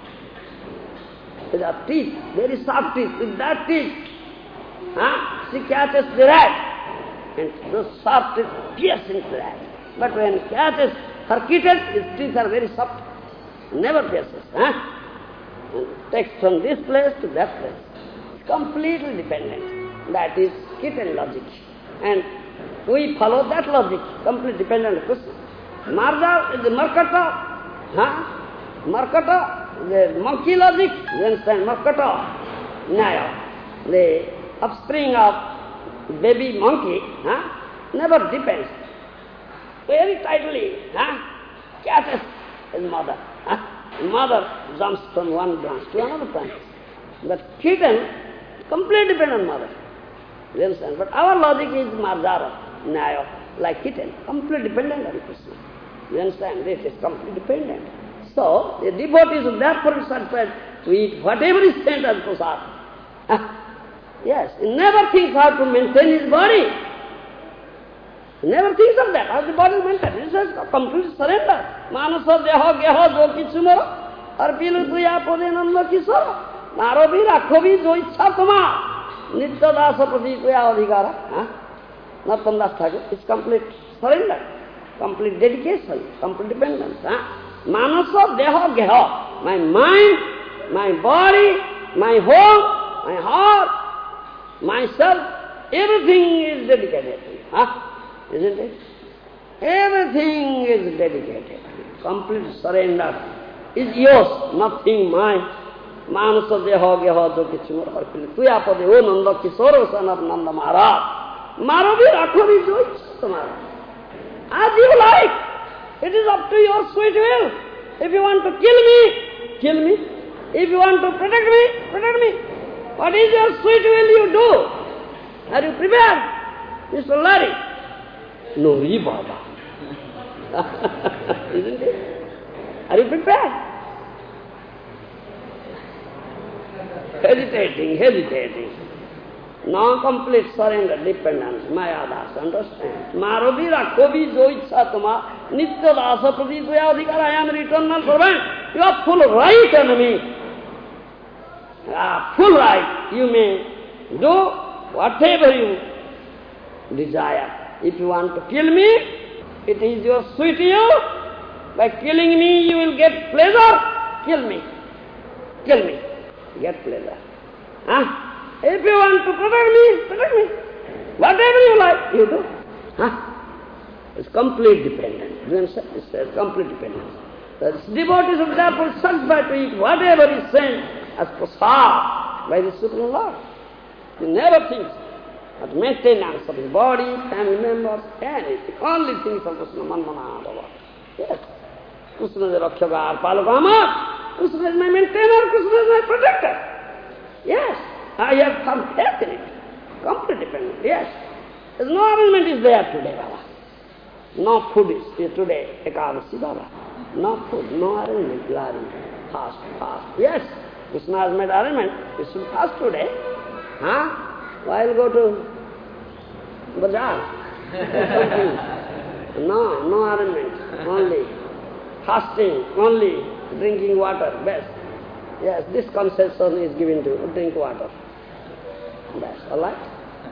with her teeth, very soft teeth. With that teeth, huh? She catches the rat, and those soft teeth pierce into the rat. But when catches her kitten, his teeth are very soft, never pierces. Huh? And takes from this place to that place. It's completely dependent. That is kitten logic. And we follow that logic, completely dependent on Krishna. Marja is the Markata, huh? Markata, the monkey logic, you understand, Markata, Nyaya, the offspring of baby monkey, huh? Never depends. Very tightly, huh? Catches his mother. Huh? Mother jumps from one branch to another branch. But kitten, completely dependent on mother. You understand? But our logic is Marjara, Nyaya, like kitten, completely dependent on Krishna. You understand? This is completely dependent. So, the devotees are therefore satisfied to eat whatever is sent as prasad. Yes, he never thinks how to maintain his body. He never thinks of that, how the body is maintained. He says, complete surrender. Manasa deho geho jo kichu moro, arpilu tuya pode nanda kisoro, maro bhi rakho bhi jo ichha tuma. Nitya dasa prati tuya adhikara. Narottam Das Thakur, it's complete surrender, complete dedication, complete dependence. Huh? Manasa deho geho, my mind, my body, my home, my heart, myself, everything is dedicated to you. Huh? Isn't it? Everything is dedicated. Complete surrender is yours, nothing mine. Manasa deho geho jo kichu moro arpili tuya pade o nanda kisoro son of Nanda Maharaj. Maro bhi rakho bhi jo ichha tumhara. As you like. It is up to your sweet will. If you want to kill me, kill me. If you want to protect me, protect me. What is your sweet will you do? Are you prepared, Mister Larry? No, ye Baba. Isn't it? Are you prepared? Hesitating, hesitating. No complete surrender, dependence, Maya Das, understand? Maro bhi rakho bhi jo ichha tuma, nitya dasa prati tuya adhikara, I am an eternal servant. You have full right on me. Ah, full right. You may do whatever you desire. If you want to kill me, it is your sweet will. By killing me, you will get pleasure. Kill me. Kill me. Get pleasure. Huh? If you want to protect me, protect me. Whatever you like, you do. Huh? It's complete dependence. You understand? It's a complete dependence. The devotees of therefore satisfied to eat whatever is sent as prasad by the Supreme Lord. He never thinks of maintenance of his body, family members, anything. Only things of Krishna, manmana bhava. Yes. Krishna is the Rakshaka, Palakama. Krishna is my maintainer, Krishna is my protector. Yes. I have some faith in it. Complete dependence, yes. There's no arrangement is there today, Baba. No food is here today, Ekadasi, Baba. No food, no arrangement, you are in fast, fast. Yes, Krishna has made arrangement, you should fast today. Huh? Why will go to bazaar? No, no arrangement, only fasting, only drinking water, best. Yes, this concession is given to you, drink water. That's all right.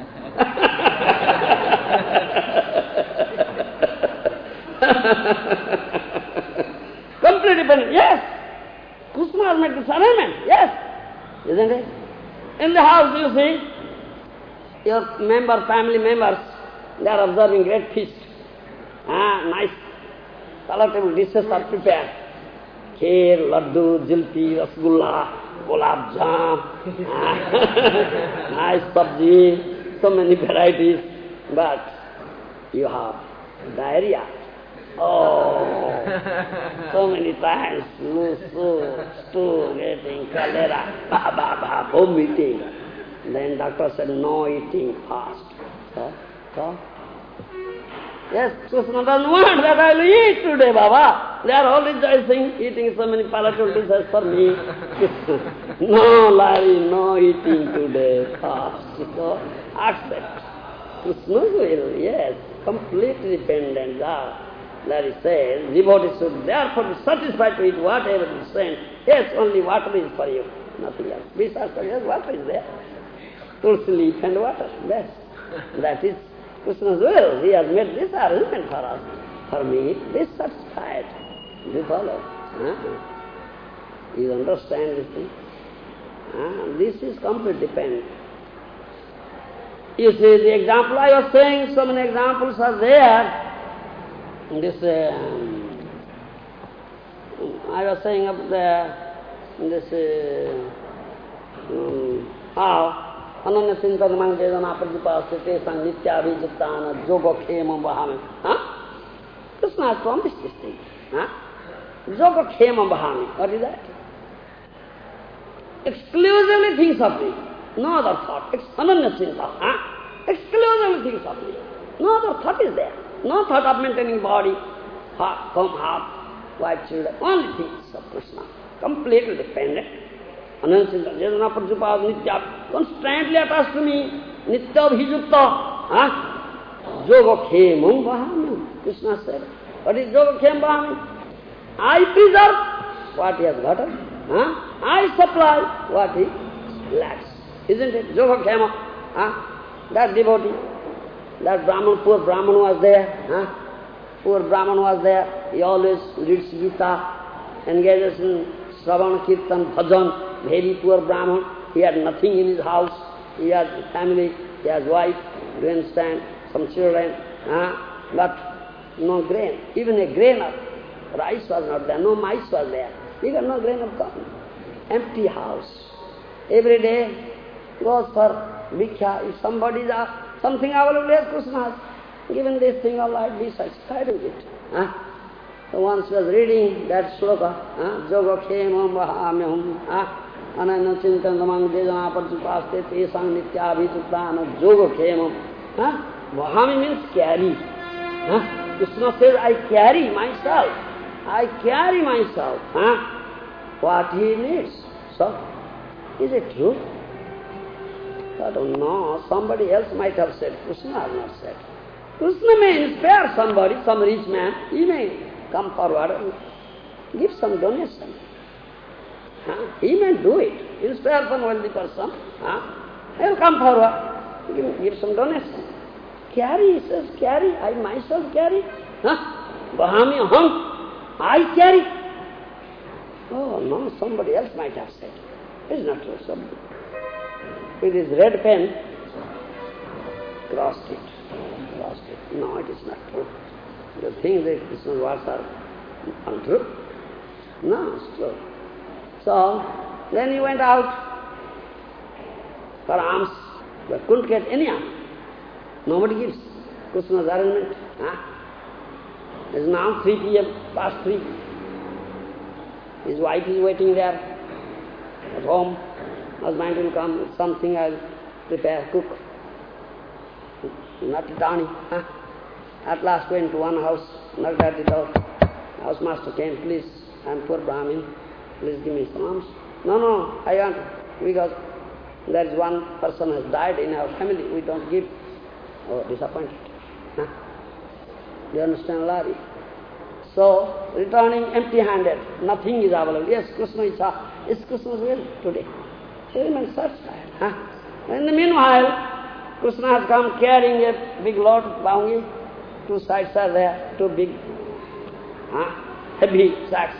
Complete dependence, yes. Krishna has made this arrangement, yes. Isn't it? In the house, you see, your member, family members, they are observing great feast. Ah, nice, palatable dishes are prepared. Kheer, laddu, jilpi, rasgulla, gulab jam, ah, nice sabji, so many varieties. But you have diarrhea. Oh, so many times, loose soup, stew, getting cholera, ba ba ba, vomiting. Then doctor said, no eating fast. So, so, yes, Krishna doesn't want that I will eat today, Baba. They are all rejoicing, eating so many palatable dishes for me. No, Larry, no eating today, fast. So, accept. Krishna's will, yes, completely dependent. Ah. Larry says, devotees should therefore be satisfied to eat whatever is sent. Yes, only water is for you, nothing else. Besides, yes, water is there. Tulsi leaf and water, best. That is Krishna's will. He has made this arrangement for us. For me, be satisfied. Do you follow? Huh? You understand this thing? Huh? This is complete dependence. You see, the example I was saying, so many examples are there. This, uh, I was saying up there, this, uh, um, how, Ananya Sintan Mangadana Pradipasate Sang Nitya Vijatana Joga Khema Bahami. Huh? Krishna has promised this thing. Huh? Joga Khema Bahami. What is that? Exclusively thinks of me. No other thought. Ananya Sinta. Huh? Exclusively thinks of me. No other thought is there. No thought of maintaining body, heart, home, heart, wife, children. Only things of Krishna. Completely dependent. Anansinta, Jadana Prajupad, Nitya, constantly attached to me. Nitya Bhijukta. Huh? Joga Khemam Bahami. Krishna said. What is Joga Khemam Bahami? I preserve what he has gotten. Huh? I supply what he lacks. Isn't it? Joga Khemam. Huh? That devotee. That Brahman, poor Brahman was there. Huh? Poor Brahman was there. He always reads Gita, engages in Shravan, Kirtan, Bhajan. Very poor Brahman. He had nothing in his house. He has family, he has wife, do you understand? Some children. Huh? But no grain. Even a grain of rice was not there. No mice was there. He got no grain of corn. Empty house. Every day goes for bhiksha. If somebody is asked, something available as Krishna has given this thing, all right, be satisfied with it. Huh? So once he was reading that sloka, Joga Khemam Vahamyam, Ananya Chintanamang Dejana Parjupaste Tesang Nitya Abhituttana Joga Khemam. Vahami means carry. Huh? Krishna says, I carry myself. I carry myself. Huh? What he needs. So, is it true? I don't know, somebody else might have said, Krishna has not said. Krishna may inspire somebody, some rich man, he may come forward and give some donation. Huh? He may do it, inspire some wealthy person, huh? He will come forward, give, give some donation. Carry, he says, carry, I myself carry. Huh? Bahami aham, I carry. Oh no, somebody else might have said. It's not true, somebody. With his red pen, crossed it, crossed it. No, it is not true. You think that Krishna's words are untrue? No, it's true. So, then he went out for alms, but couldn't get any alms. Nobody gives. Krishna's arrangement. Huh? It's now three p m, past three. His wife is waiting there at home. Husband will come, something I'll prepare, cook. not returning. Huh? At last went to one house, knocked at the door. Housemaster came, please, I am poor Brahmin, please give me some alms. No, no, I want, because there is one person has died in our family, we don't give. Oh, disappointed. Huh? Do you understand, Lari? So, returning empty-handed, nothing is available. Yes, Krishna is, uh, is Krishna's will today. He remains satisfied. Huh? In the meanwhile, Krishna has come carrying a big load of boungi. Two sides are there, two big, huh? heavy sacks.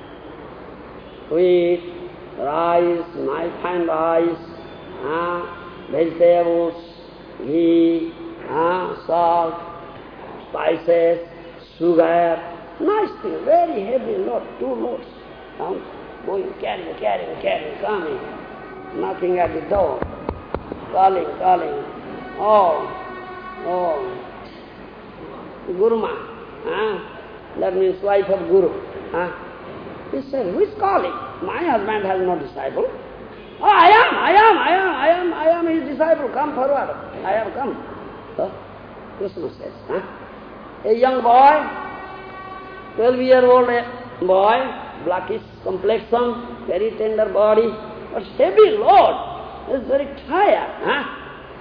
Wheat, rice, nice fine rice, huh? vegetables, ghee, huh? salt, spices, sugar, nice thing, very heavy load, two loads. Down, going, carrying, carrying, carrying, coming, knocking at the door, calling, calling. Oh, oh, Guruma, huh? that means wife of Guru. Huh? He said, who is calling? My husband has no disciple. Oh, I am, I am, I am, I am, I am his disciple, come forward. I have come. So, Krishna says, huh? a young boy, twelve-year-old boy, blackish complexion, very tender body, but heavy load, is very tired. Huh?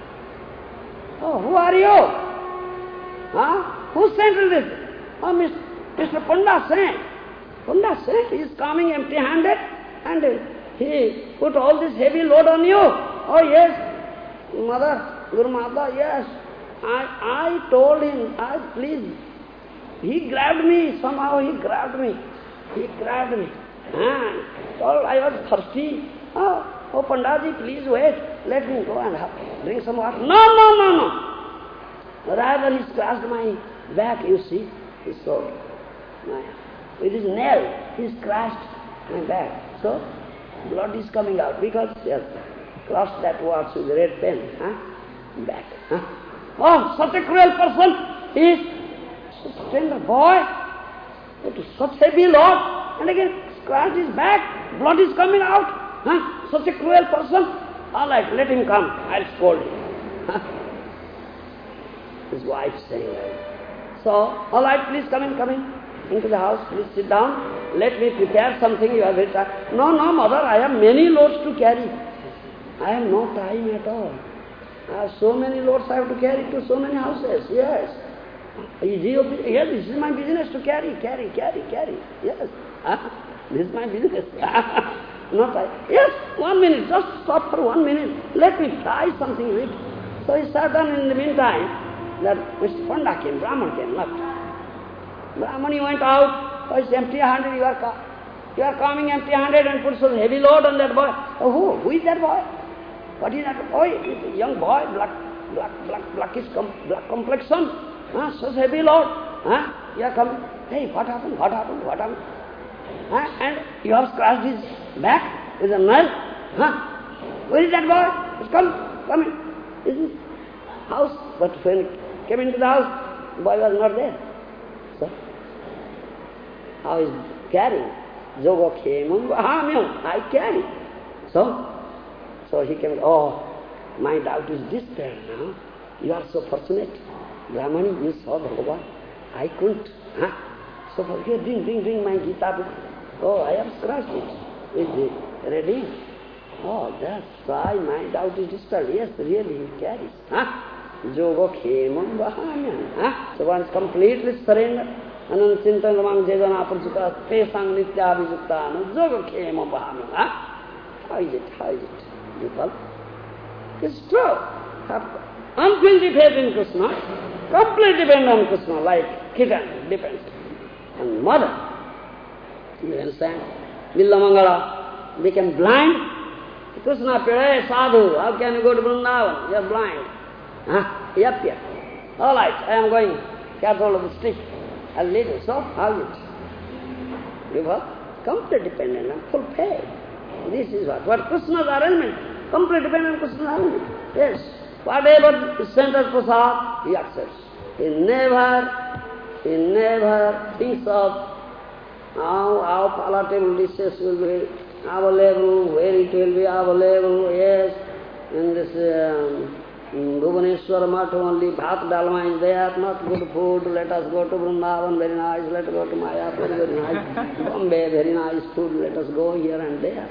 Oh, who are you? Huh? Who sent this? Oh, Mister Panda sent. Panda sent, he is coming empty-handed and he put all this heavy load on you. Oh yes, Mother, Guru Mata, yes. I, I told him, I, please, he grabbed me, somehow he grabbed me. He grabbed me. And told I was thirsty. Oh, oh Pandaji, please wait, let me go and have, drink some water. No, no, no, no. Rather he scratched my back, you see, he saw my, with his nail, he scratched my back. So, blood is coming out because he has crossed that watch with a red pen, huh? back. Huh? Oh, such a cruel person! He is such a tender boy, with such heavy load, and again scratched his back, blood is coming out. Huh? Such a cruel person. All right, let him come, I'll scold him. Huh? His wife saying that. So, all right, please come in, come in. Into the house, please sit down. Let me prepare something, you are very tired. No, no, mother, I have many loads to carry. I have no time at all. I have so many loads I have to carry to so many houses, yes. Is he, yes, this is my business to carry, carry, carry, carry. Yes, huh? This is my business. Not I. Yes, one minute, just stop for one minute. Let me try something with it. So he sat down in the meantime, that Mister Panda came, Brahman came, left. Brahman, he went out, so he's empty-handed, you are, you are coming empty-handed and put some heavy load on that boy. Oh, who? Who is that boy? What is that boy? It's a young boy, black, black, black, blackish, com, black complexion, huh? Such heavy load. Huh? You are coming. Hey, what happened? What happened? What happened? Huh? And you have scratched his back with a nail. Huh? Where is that boy? It's come, come in. This is house. But when he came into the house, the boy was not there. So, how is carrying? Jogo khemum vahamyam. I carry. So, so he came, oh, my doubt is dispelled now. You are so fortunate. Brahmani, you saw Bhagavan. I couldn't. Huh? So for here, drink, drink, drink my Gita book. Oh, I have scratched it with the red ink. Oh, that's why my doubt is dispelled. Yes, really, he carries. Huh? Jogo khemam vahamyam. Huh? So one is completely surrendered. Anand chintan ramang jedana apurjuka pesang nitya abhijukta jogo khemam vahamyam. Huh? How is it? How is it? People? It's true. Have unflinching faith in Krishna, completely depend on Krishna, like kitten depends on mother. You understand? Villa Mangala became blind. Krishna appeared, hey sadhu, how can you go to Vrindavan? You are blind. Huh? He appeared. All right, I am going. Catch hold of the stick. I'll lead you. So, how is it? You have complete dependent on full faith. This is what? What Krishna's arrangement. Complete dependent on Krishna's arrangement. Yes. Whatever is sent as prasad, he accepts. He never, he never thinks of how, how palatable dishes will be available, where it will be available, yes, in this um, In Bhubaneswar Math only bhat dalma is there, not good food. Let us go to Vrindavan, very nice. Let us go to Mayapur, very nice. Bombay, very nice food. Let us go here and there.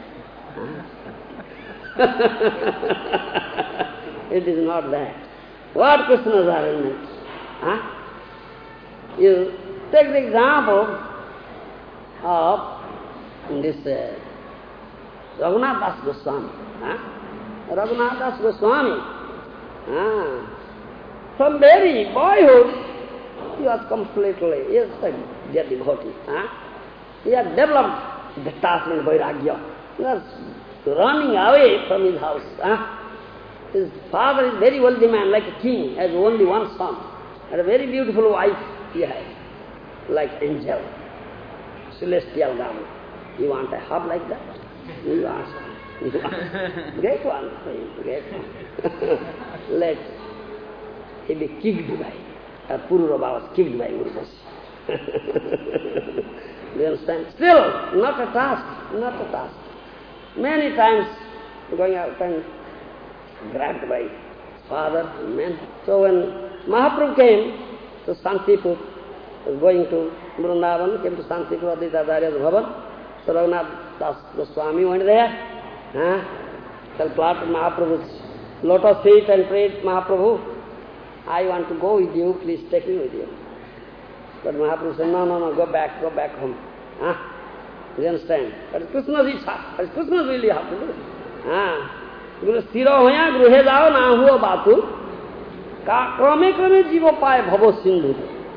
It is not that. What Krishna's arrangements? Huh? You take the example of this uh, Raghunath Das Goswami. Huh? Raghunath Das Goswami. Ah. From very boyhood, he was completely, he is a dear devotee. Huh? He had developed detachment, vairagya. He was running away from his house. Huh? His father is very wealthy man, like a king, has only one son, and a very beautiful wife he had, like angel, celestial garment. You want a hub like that? You ask. Great one for him, great one. Let he be kicked by, uh, Pururava was kicked by Urvashi. Do you understand? Still, not a task, not a task. Many times going out and grabbed by father and men. So when Mahaprabhu came to Santipur, was going to Vrindavan, came to Santipur, Aditya Bhavan, so Raghunath Das Goswami went there. Huh? Planted Mahaprabhu's lotus feet and prayed, Mahaprabhu, I want to go with you, please take me with you. But Mahaprabhu said, no, no, no, go back, go back home. Huh? You understand? That is Krishna's isha, that is Krishna's will you have to do. Huh? Guru stira hoya gruhe jao na huo batu, krame krame jivo paye bhavo sindhu.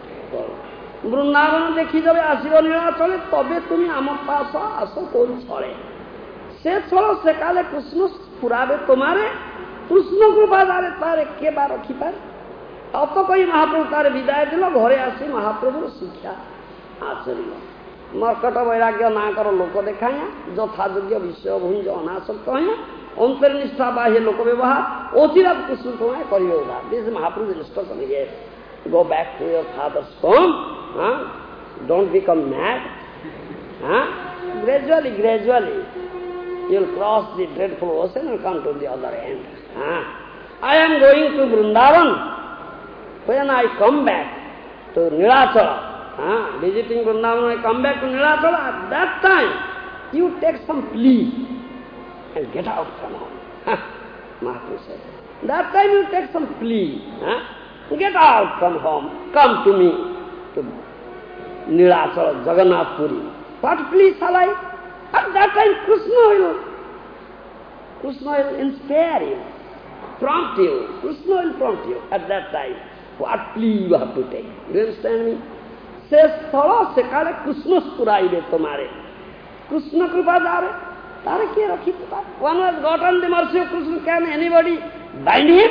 Vrindavan dekhi jabe asiba nila chale, tobe tumi amar paasa aso kon chale. Se chalo se kale Krishna purabe tomare, Krishna krupa dare tare ke bar rakhi pare. अब तो कोई महाप्रभु तारे विदाय दिल घरे आसी महाप्रभुर शिक्षा आचरिल मर्कट वैराग्य ना कर लोक देखाया यथायोग्य विषय भुंज अनासक्त है अंतर्निष्ठा बाह्य लोक व्यवहार अचिरात कृष्ण तुम्हें करिए उदार this Mahaprabhu instruction yes go back to your father's home huh? Don't become mad huh? Gradually gradually you'll cross the dreadful ocean and come to the other end huh? I am going to Vrindavan. When I come back to Nilachala, uh, visiting Vrindavan, I come back to Nilachala, at that time, you take some plea and get out from home. Mahaprabhu said, that time you take some plea, huh? Get out from home, come to me, to Nilachala, Jagannath Puri. What plea shall I? At that time, Krishna will, Krishna will inspire you, prompt you, Krishna will prompt you at that time. What plea you have to take? You understand me? Se sthala se kale Krishna spuraibe tomare. Krishna kripa dare. Tare ke rakhi tumare. One has gotten the mercy of Krishna. Can anybody bind him?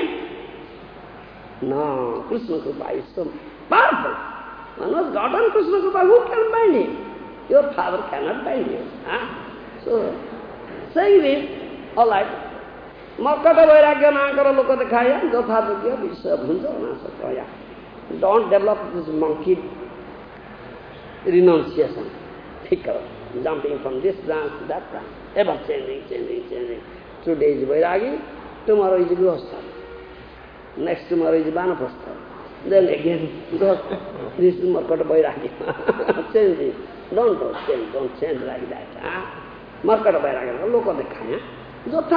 No. Krishna kripa is so powerful. One has gotten Krishna kripa. Who can bind him? Your father cannot bind him. Huh? So, saying this, all right. मर्कट वैराग्य ना करो लोक दिखाया यथायोग्य विषय भुंज अनासक्त. Don't develop this monkey renunciation. Fickle, jumping from this branch to that branch, ever changing, changing, changing. Today is Vairagi, tomorrow is Grihastha, next tomorrow is Vanaprastha, then again Grihastha. This is Murkata Vairagi. Changing. Don't, don't change, don't change like that. Huh? Murkata Vairagi, loka dikhaya. You have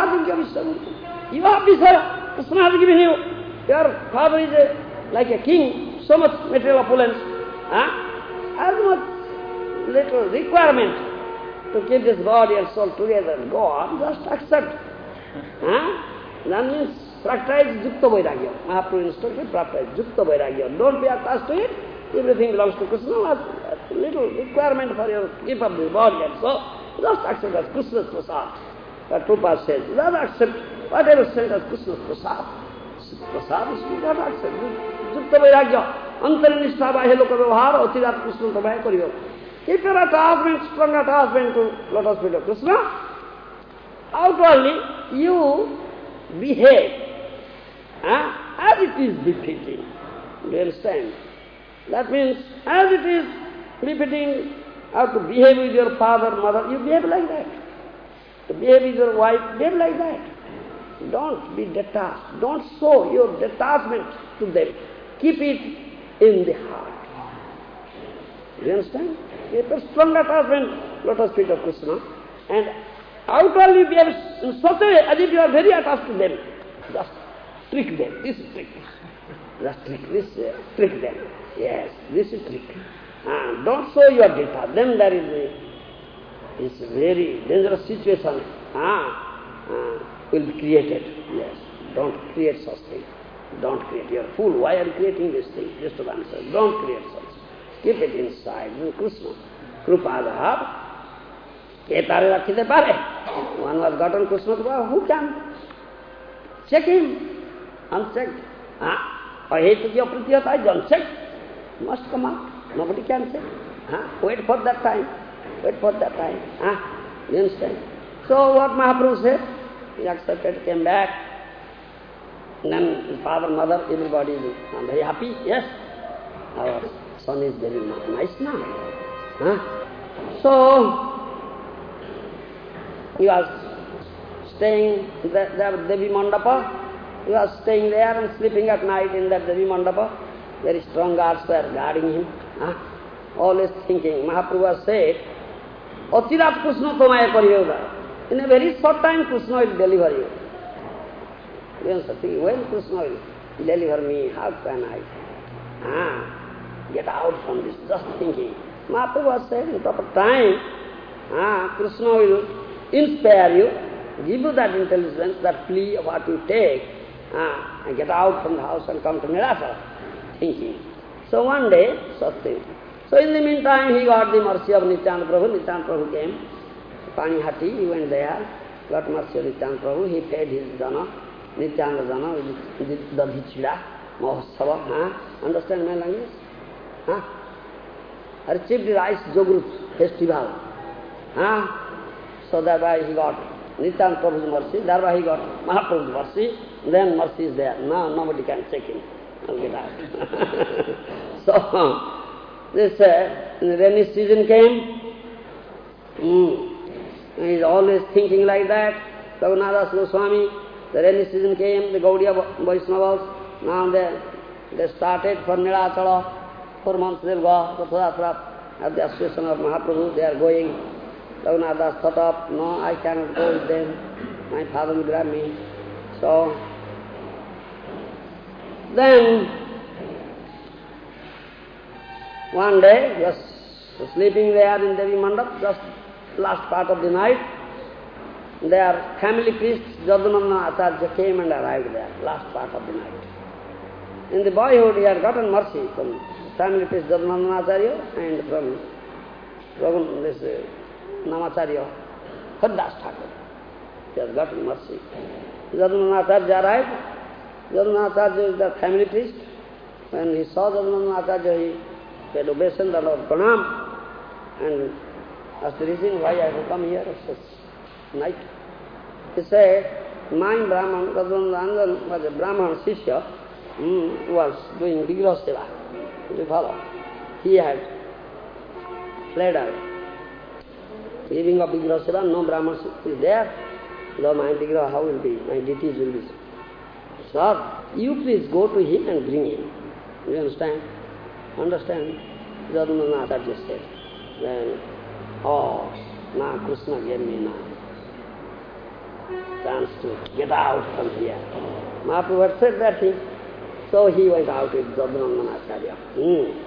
Vishaya, Krishna has given you. Your father is a, like a king, so much material opulence. Huh? As much little requirement to keep this body and soul together. Go on, just accept. Huh? That means practice Jukta Vairagya. Mahaprabhu instructed, practice Jukta Vairagya. Don't be attached to it. Everything belongs to Krishna. As a little requirement for your keep up this body and soul. Just accept as Krishna's prasad. That Prabhupada says, let us accept whatever sent as Krishna's prasad. Prasad is we got to accept. Jukta Vairagya, Antarinishta Bahe Loka Vyavahara, Atirat Krishna Tabhaya Kariyo. Keep your attachment, strong attachment to lotus feet of Krishna. Outwardly, you behave huh, as it is befitting. Do you understand? That means, as it is befitting, how to behave with your father, mother, you behave like that. To behave with your wife, behave like that. Don't be detached. Don't show your detachment to them. Keep it in the heart. You understand? Keep a strong attachment, lotus feet of Krishna, and outwardly behave in such a way as if you are very attached to them. Just trick them. This is trick. Just trick. This uh, trick them. Yes, this is trick. Ah, don't show your detachment. Then there is a, is a very dangerous situation. Ah, ah, will be created. Yes. Don't create such thing. Don't create. You are a fool. Why are you creating this thing? Just to answer. Don't create such. Keep it inside. Krishna. Krupadhab. Ketare rakhite pare. One was gotten Krishna Krupa. Who can? Check him. Unchecked. Ah, I hate to be appreciated. I don't check. Must come out. Nobody can check. Ah, wait for that time. Wait for that time. Ah, you understand? So what Mahaprabhu said? He accepted, came back. And then his father, mother, everybody is very happy. Yes, our son is very nice now. Huh? So, he was staying there with Devi Mandapa. He was staying there and sleeping at night in that Devi Mandapa. Very strong guards were guarding him. Huh? Always thinking. Mahaprabhu said, Achirat Krishna tomaya kariyuda. In a very short time, Krishna will deliver you. You understand? When Krishna will deliver me, how can I ah, get out from this? Just thinking. Mahaprabhu said, in proper time, ah, Krishna will inspire you, give you that intelligence, that plea of what you take, ah, and get out from the house and come to Nilasa. Thinking. So one day, such thing. So in the meantime, he got the mercy of Nityananda Prabhu. Nityananda Prabhu came. Panihati, he went there, got mercy of Nityananda Prabhu, he paid his jana, Nityananda jana, with the Dhichida, Mahosava, huh? Understand my language? Huh? Achieved the rice Jogrut festival. Huh? So thereby he got Nityananda Prabhu's mercy, thereby he got Mahaprabhu's mercy, then mercy is there. Now nobody can check him. I'll get out. So, this uh, rainy season came. Mm. He is always thinking like that. Raghunath Goswami, the rainy season came, the Gaudiya Vaishnavas, now they, they started for Nilachala, four months they'll go, Rathayatra, at the association of Mahaprabhu, they are going. Raghunath Das thought of, no, I cannot go with them, my father will grab me. So, then, one day, just sleeping there in Devi Mandap, just last part of the night, their family priest, Jadunandana Acharya, came and arrived there, last part of the night. In the boyhood, he had gotten mercy from family priest Jadunandana Acharya and from Raghun, this uh, Namacharya, Haddas Thakur. He has gotten mercy. Jadunandana Acharya arrived. Jadunandana Acharya is the family priest. When he saw Jadunandana Acharya, he paid obeisance and pranam and asked the reason why I have come here at such night. He said, my Brahman, Jadunandan was a Brahman Sishya, mm, was doing Vigraha Seva. You follow? He had fled away. Giving up Vigraha Seva, no Brahman is there. Though my Vigraha, how will be? My deities will be. Sir, you please go to him and bring him. You understand? Understand? Jadunandan Acharya said. Then, oh, now Krishna gave me now chance to get out from here. Mahaprabhu had said that thing. So he went out with Jadunandan Acharya. Hmm.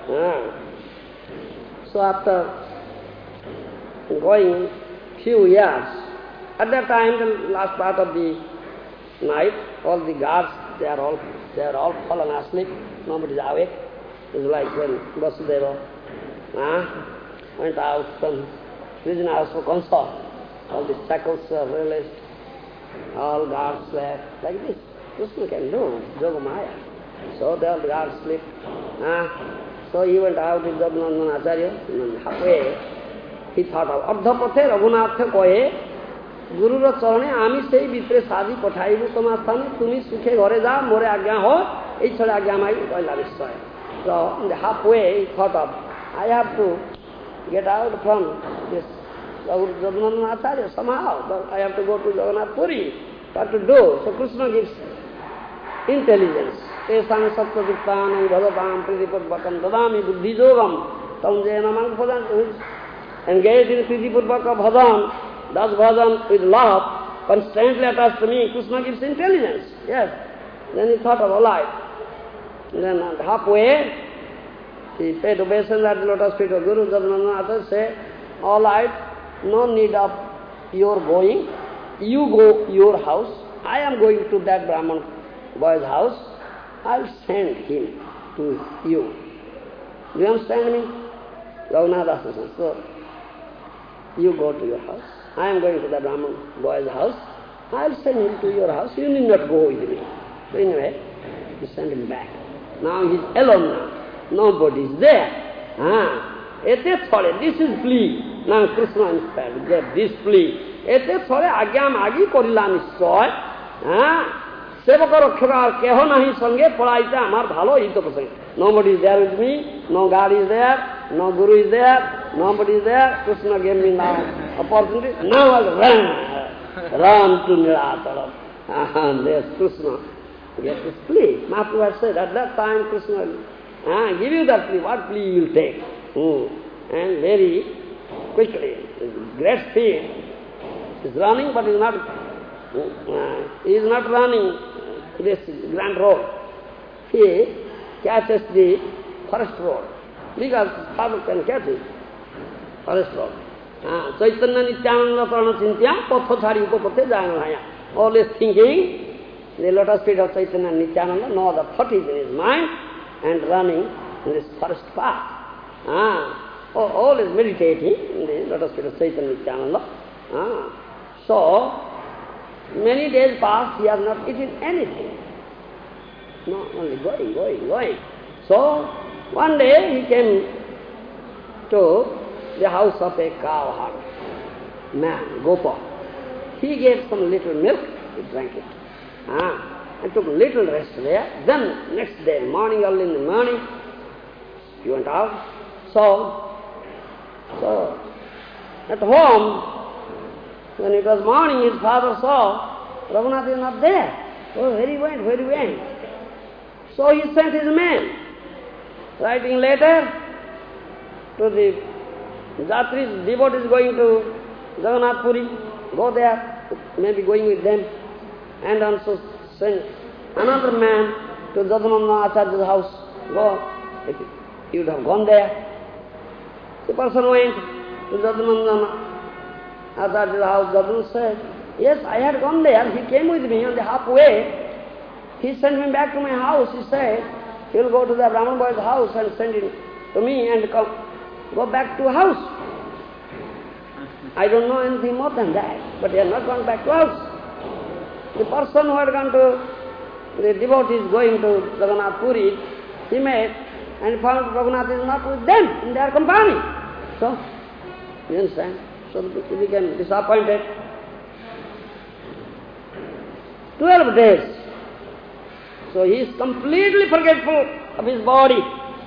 Ah. So after going few years, at that time, the last part of the night, all the guards, they are all they are all fallen asleep. Nobody is awake. It's like when Vasudeva ah, went out from prison house for consort. All the shackles were released. All guards slept. Like this. Krishna can do Yogamaya. So they all guards sleep. Ah, so he went out with Jadunandan Acharya. And halfway, he thought of Ardhapathe Raghunath Kohe गुरुर चरणे आमी सेई भितरे साजी पठाइबु तोमार स्थाने तुमी सुखे घरे जा मोरे आज्ञा हो एई छड़े आज्ञा माई पहिला विषय. So in the halfway he thought of, I have to get out from this Jadunandan Acharya somehow, but I have to go to Jagannath Puri. what to do. So Krishna gives intelligence. Tesang sattva-dittanam bhadatam pritipurvakam dadami buddhijogam tam jena mangapadam, who is engaged in pritipurvaka bhajan, does bhajan with love, constantly attached to me, Krishna gives intelligence. Yes. Then he thought of a life. Then halfway, he paid obeisance at the lotus feet of Guru Jagannath, said, all right, no need of your going. You go your house. I am going to that Brahman boy's house. I'll send him to you. Do you understand me? Jagannath said, so, you go to your house. I am going to the Brahman boy's house. I'll send him to your house. You need not go with me. So anyway, he sent him back. Now he's alone now. Nobody is there. Ah, ete thore, this is plea. Now Krishna inspired, get this plea. Ete thore agyam agi korila nishoy. Ah, sevaka rakshaka keho nahi sange padaite amar bhalo hito prasange. Nobody is there with me, no God is there, no Guru is there, nobody is there. Krishna gave me now opportunity. Now I'll run, run to Nilatara. Ah, there's Krishna. Get this plea. Mahaprabhu said, at that time Krishna will ah, give you that plea. What plea you will take? Hmm. And very quickly, great speed. He's running, but he's not, uh, he is not running this grand road. He catches the forest road, because Father can catch it, forest road. Ah, Chaitanya Nityananda Prana Chintya, Patho Chari Upapate Jayana Bhaya. Always thinking, the lotus feet of Chaitanya Nityananda, no other thought is in his mind, and running in this forest path. Ah, oh, always meditating in the lotus feet of Chaitanya Nityananda. Ah, so, many days passed, he has not eaten anything. No, only going, going, going. So, one day he came to the house of a cowherd man, Gopa. He gave some little milk, he drank it. Ah, and took little rest there. Then next day, morning, early in the morning, he went out. So, so at home, when it was morning, his father saw Raghunath is not there. Oh, where he went, where he went? So he sent his man, writing letter to the Jatris, devotees going to Jagannath Puri, go there, maybe going with them. And also send another man to Jadananda Acharya's house. Go. If you would have gone there. The person went to Jadananda Acharya's house. Jadananda said, yes, I had gone there. He came with me on the halfway. He sent me back to my house. He said, he will go to the Brahman boy's house and send him to me and come, go back to house. I don't know anything more than that. But he has not gone back to house. The person who had gone to, the devotees going to Jagannath Puri, he met and found Raghunath is not with them, in their company. So, you understand? So he became disappointed. Twelve days. So he is completely forgetful of his body,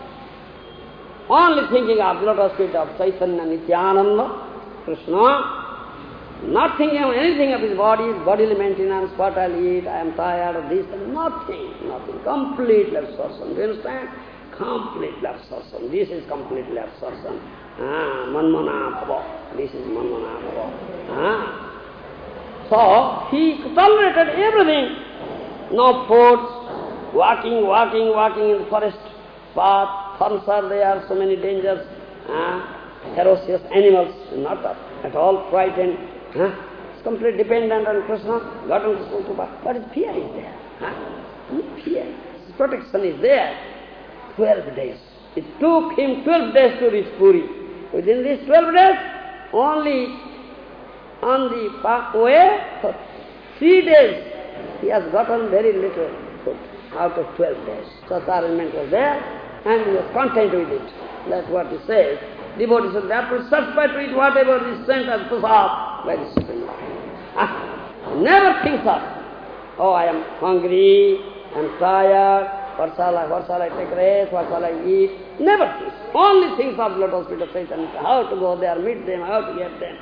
only thinking of the lotus feet of Chaitanya Nityananda, Krishna, not thinking of anything of his body, his bodily maintenance, what I'll eat, I am tired of this, nothing, nothing. Complete absorption. Do you understand? Complete absorption. This is complete absorption. Ah, manmana bhava. This is manmana bhava. Ah. So, he tolerated everything. No food, walking, walking, walking in the forest path, thorns are there, so many dangers, ah, ferocious animals, not at all frightened. Huh? It's completely dependent on Krishna, got on Krishna Krupa. But his fear is there. Huh? Fear. His protection is there. Twelve days. It took him twelve days to reach Puri. Within these twelve days, only on the way, for three days, he has gotten very little food out of twelve days. Such arrangement was there, and he was content with it. That's what he says. Devotees should therefore satisfied to eat whatever is sent as prasad by the Supreme Lord. Ah, never thinks of, oh, I am hungry, I am tired, what shall I, what shall I take rest, what shall I eat? Never thinks. Only thinks of lotus feet of Chaitanya, how to go there, meet them, how to get them.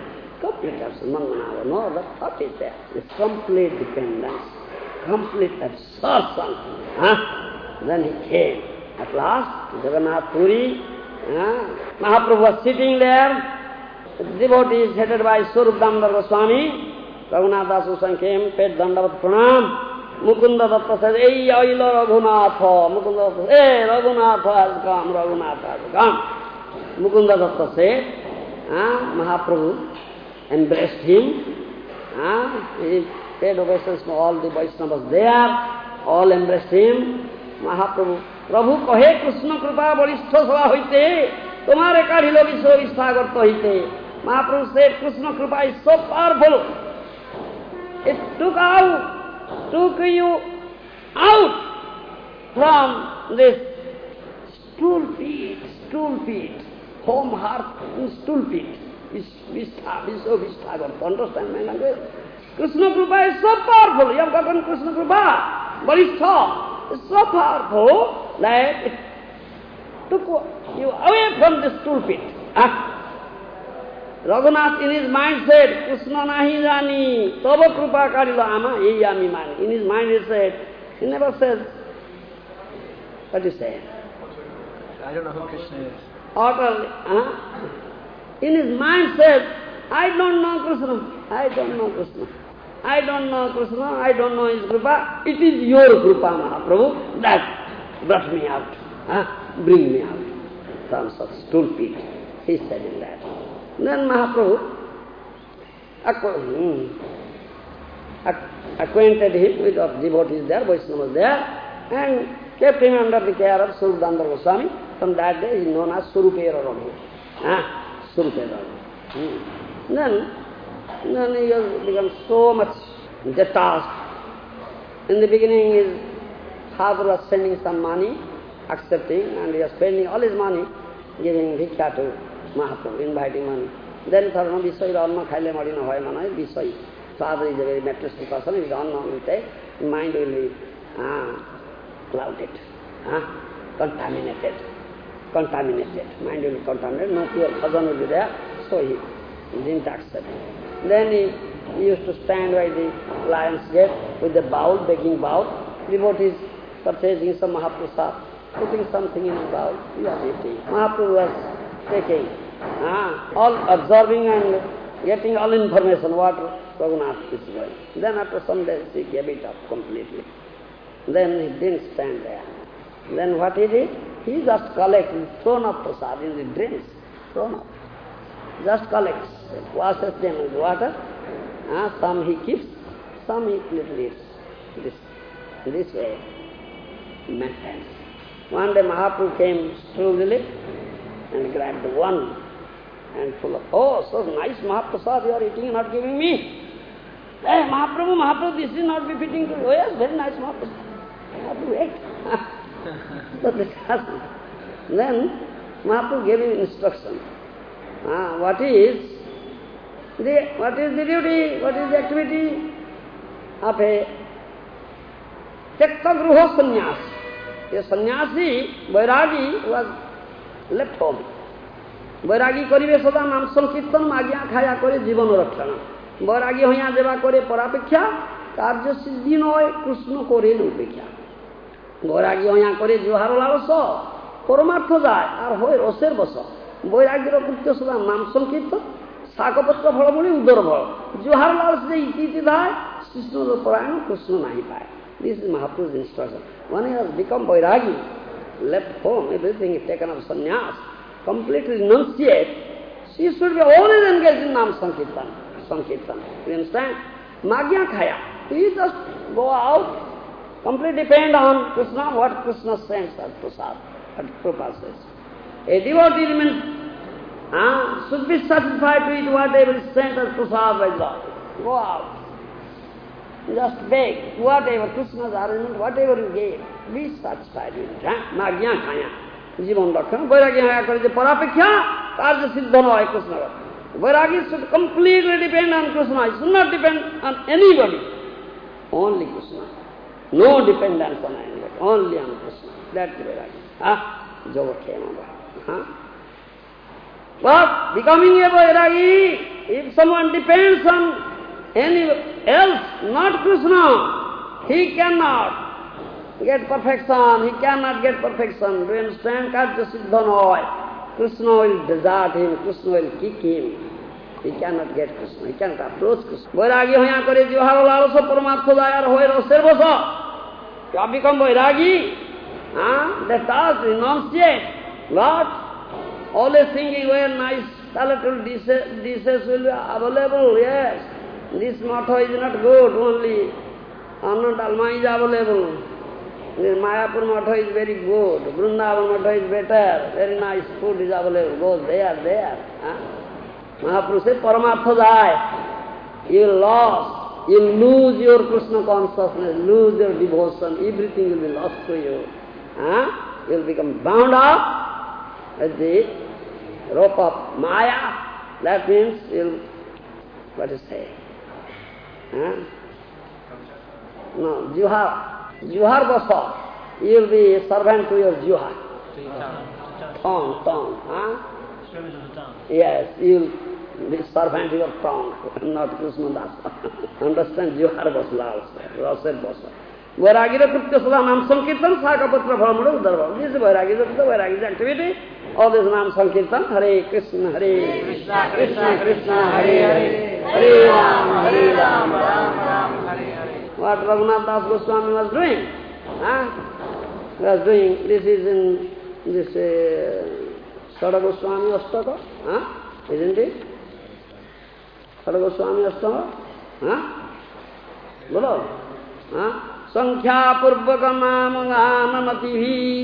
complete absence, Manganava. No other thought is there. It's complete dependence, complete absorption. Huh? Then he came. At last, Jagannath Puri, huh? Mahaprabhu was sitting there. The devotees headed by Swarup Damodar Goswami. Raghunath Das Goswami came, paid Dandavat Pranam. Mukunda Datta said, "Hey, Aila Raghunatha." Mukunda Datta said, "Hey, Raghunatha has come, Raghunatha has come." Mukunda Datta said, ah, Mahaprabhu embraced him. Ah, he paid obeisance to all the Vaishnavas there. All embraced him. Mahaprabhu, Prabhu kahe Krishna Kripa Varishtha Sabha hoite, tumhare kadhilo Vishwa Vishtagarta hoite. Mahaprabhu said, Krishna Kripa is so powerful. It took out took you out from this stool feet, stool feet, home heart, stool feet. Vistha, Vishwa Vishtagarta. Understand my language? Krishna Kripa is so powerful. You have gotten Krishna Kripa. Varishtha is so powerful that it took you away from the stool feet. Ah. Raghunath in his mind said, Krishna nahi jani, tava krupa karilo ama, ye ami mani. In his mind he said, he never says, what do you say? I don't know who Krishna is. Utterly, huh? In his mind said, I don't know Krishna, I don't know Krishna. I don't know Krishna, I don't know his krupa. It is your krupa, Mahaprabhu, that brought me out, huh? Bring me out from such stool feet. He said in that. Then Mahaprabhu acquainted him with the devotees there, Vaishnavas there, and kept him under the care of Swarup Damodar Goswami. From that day he is known as Surupera Raghu. Ah, Surupera Raghu. Hmm. Then, then he has become so much detached. In the beginning his father was sending some money, accepting, and he was spending all his money, giving bhikkha to Mahaprabhu, inviting money. Then for no Viswai Anna Khaile Marina Hoy Mana Viswai. Father is a very materialistic person, if Anna will take, mind will be ah, clouded, ah, contaminated. Contaminated. Mind will be contaminated, no pure bhajan will be there, so he, he didn't accept it. Then he, he used to stand by the lion's gate with the bowl, begging bowl. Devotees purchasing some Mahaprasad, putting something in the bowl, he was eating. Mahaprabhu was taking, ah, all absorbing and getting all information what Raghunath is doing. Then after some days he gave it up completely. Then he didn't stand there. Then what he did? He just collected, thrown up prasad in the drains, thrown up. Just collects, washes them with water. Ah, some he keeps, some he little eats. This, this way, maintains. One day Mahaprabhu came through the lip and grabbed one and full of, oh, so nice Mahaprasad you are eating and not giving me. Hey, Mahaprabhu, Mahaprabhu, this is not befitting to you. Oh, yes, very nice Mahaprasad. Mahaprabhu ate. So this happened. Then Mahaprabhu gave him instruction. Ah, what is the, what is the duty, what is the activity of a Tyakta Gruha sannyas. A sannyasi, Vairagi, was left home. Vairagi karibe sada nam sankirtan magya khaya kore jivan rakshana. Vairagi hoya deba kore parapeksha, karya siddhi noy Krishna kore nupeksha. Vairagi hoya kore juharo lalosa, paramartha jay, ar hoy roser basa. Vairagir kritya sada nam sankirtan, sakapatra phalabuli udar phal. Juharo lalos je iti iti jay, Krishna parayana Krishna nahi paye. This is Mahaprabhu's instruction. When he has become Vairagi, left home, everything is taken up sannyas, completely renunciate, she should be always engaged in Nam Sankirtan. Sankirtan. You understand? Magya Khaya. He just go out, completely depend on Krishna, what Krishna sends as prasad, as Prabhupada says. A devotee remains, uh, should be satisfied to eat whatever is sent as prasad by God. Go out. Just beg, whatever, Krishna's arrangement, whatever you gave, be satisfied with it. Magya Khaya. Jivan Dakshana. Vairagi Khaya kare je parapeksha, karya siddha noy Krishna. Vairagi should completely depend on Krishna. He should not depend on anybody. Only Krishna. No dependence on anybody. Only on Krishna. That's the Vairagi. Ah, Yoga came over. Huh? But becoming a Vairagi, if someone depends on any else, not Krishna, he cannot get perfection, he cannot get perfection. Do you understand? Karya Siddha Noy. Krishna will desert him, Krishna will kick him. He cannot get Krishna, he cannot approach Krishna. Vairagi hoya kare jihar lalaso paramatma dayar hoy raser bosa. You have become Vairagi. Huh? That task, renunciate. What? Always thinking where nice palatable dishes, dishes will be available, yes. This motto is not good, only Anna Dalma is available. This Mayapur motto is very good, Vrindavan motto is better, very nice food is available, go there, there. Huh? Mahaprabhu said, Paramartha jai, you will lose, you will lose your Krishna consciousness, lose your devotion, everything will be lost to you. Huh? You will become bound up at the rope of Maya. That means you will, what do you say? Huh? No, Juhar, Juhar Basa, you will be a servant to your Juhar. Tongue, tongue, huh? Yes, you will be servant to your tongue, not Krishna Dasa. Understand? Juhar Basa, Raser Basa. Vairagya Kritya Sada Nam Sankirtan Sakapatra Phalamura Udarva. This is Vairagya Kritya, Vairagya's activity. All this Nam Sankirtan, Hare Krishna, Hare Krishna, Krishna Krishna, Hare Hare, Hare Ram, Hare Ram, Ram Ram, Hare Hare. What Raghunath Das Goswami was doing? Huh? He was doing, this is in this uh, Sada Goswami Astaka, huh? Isn't it? Sada Goswami Astaka? Huh? Bolo? Huh? संख्या पूर्वक नाम गानमति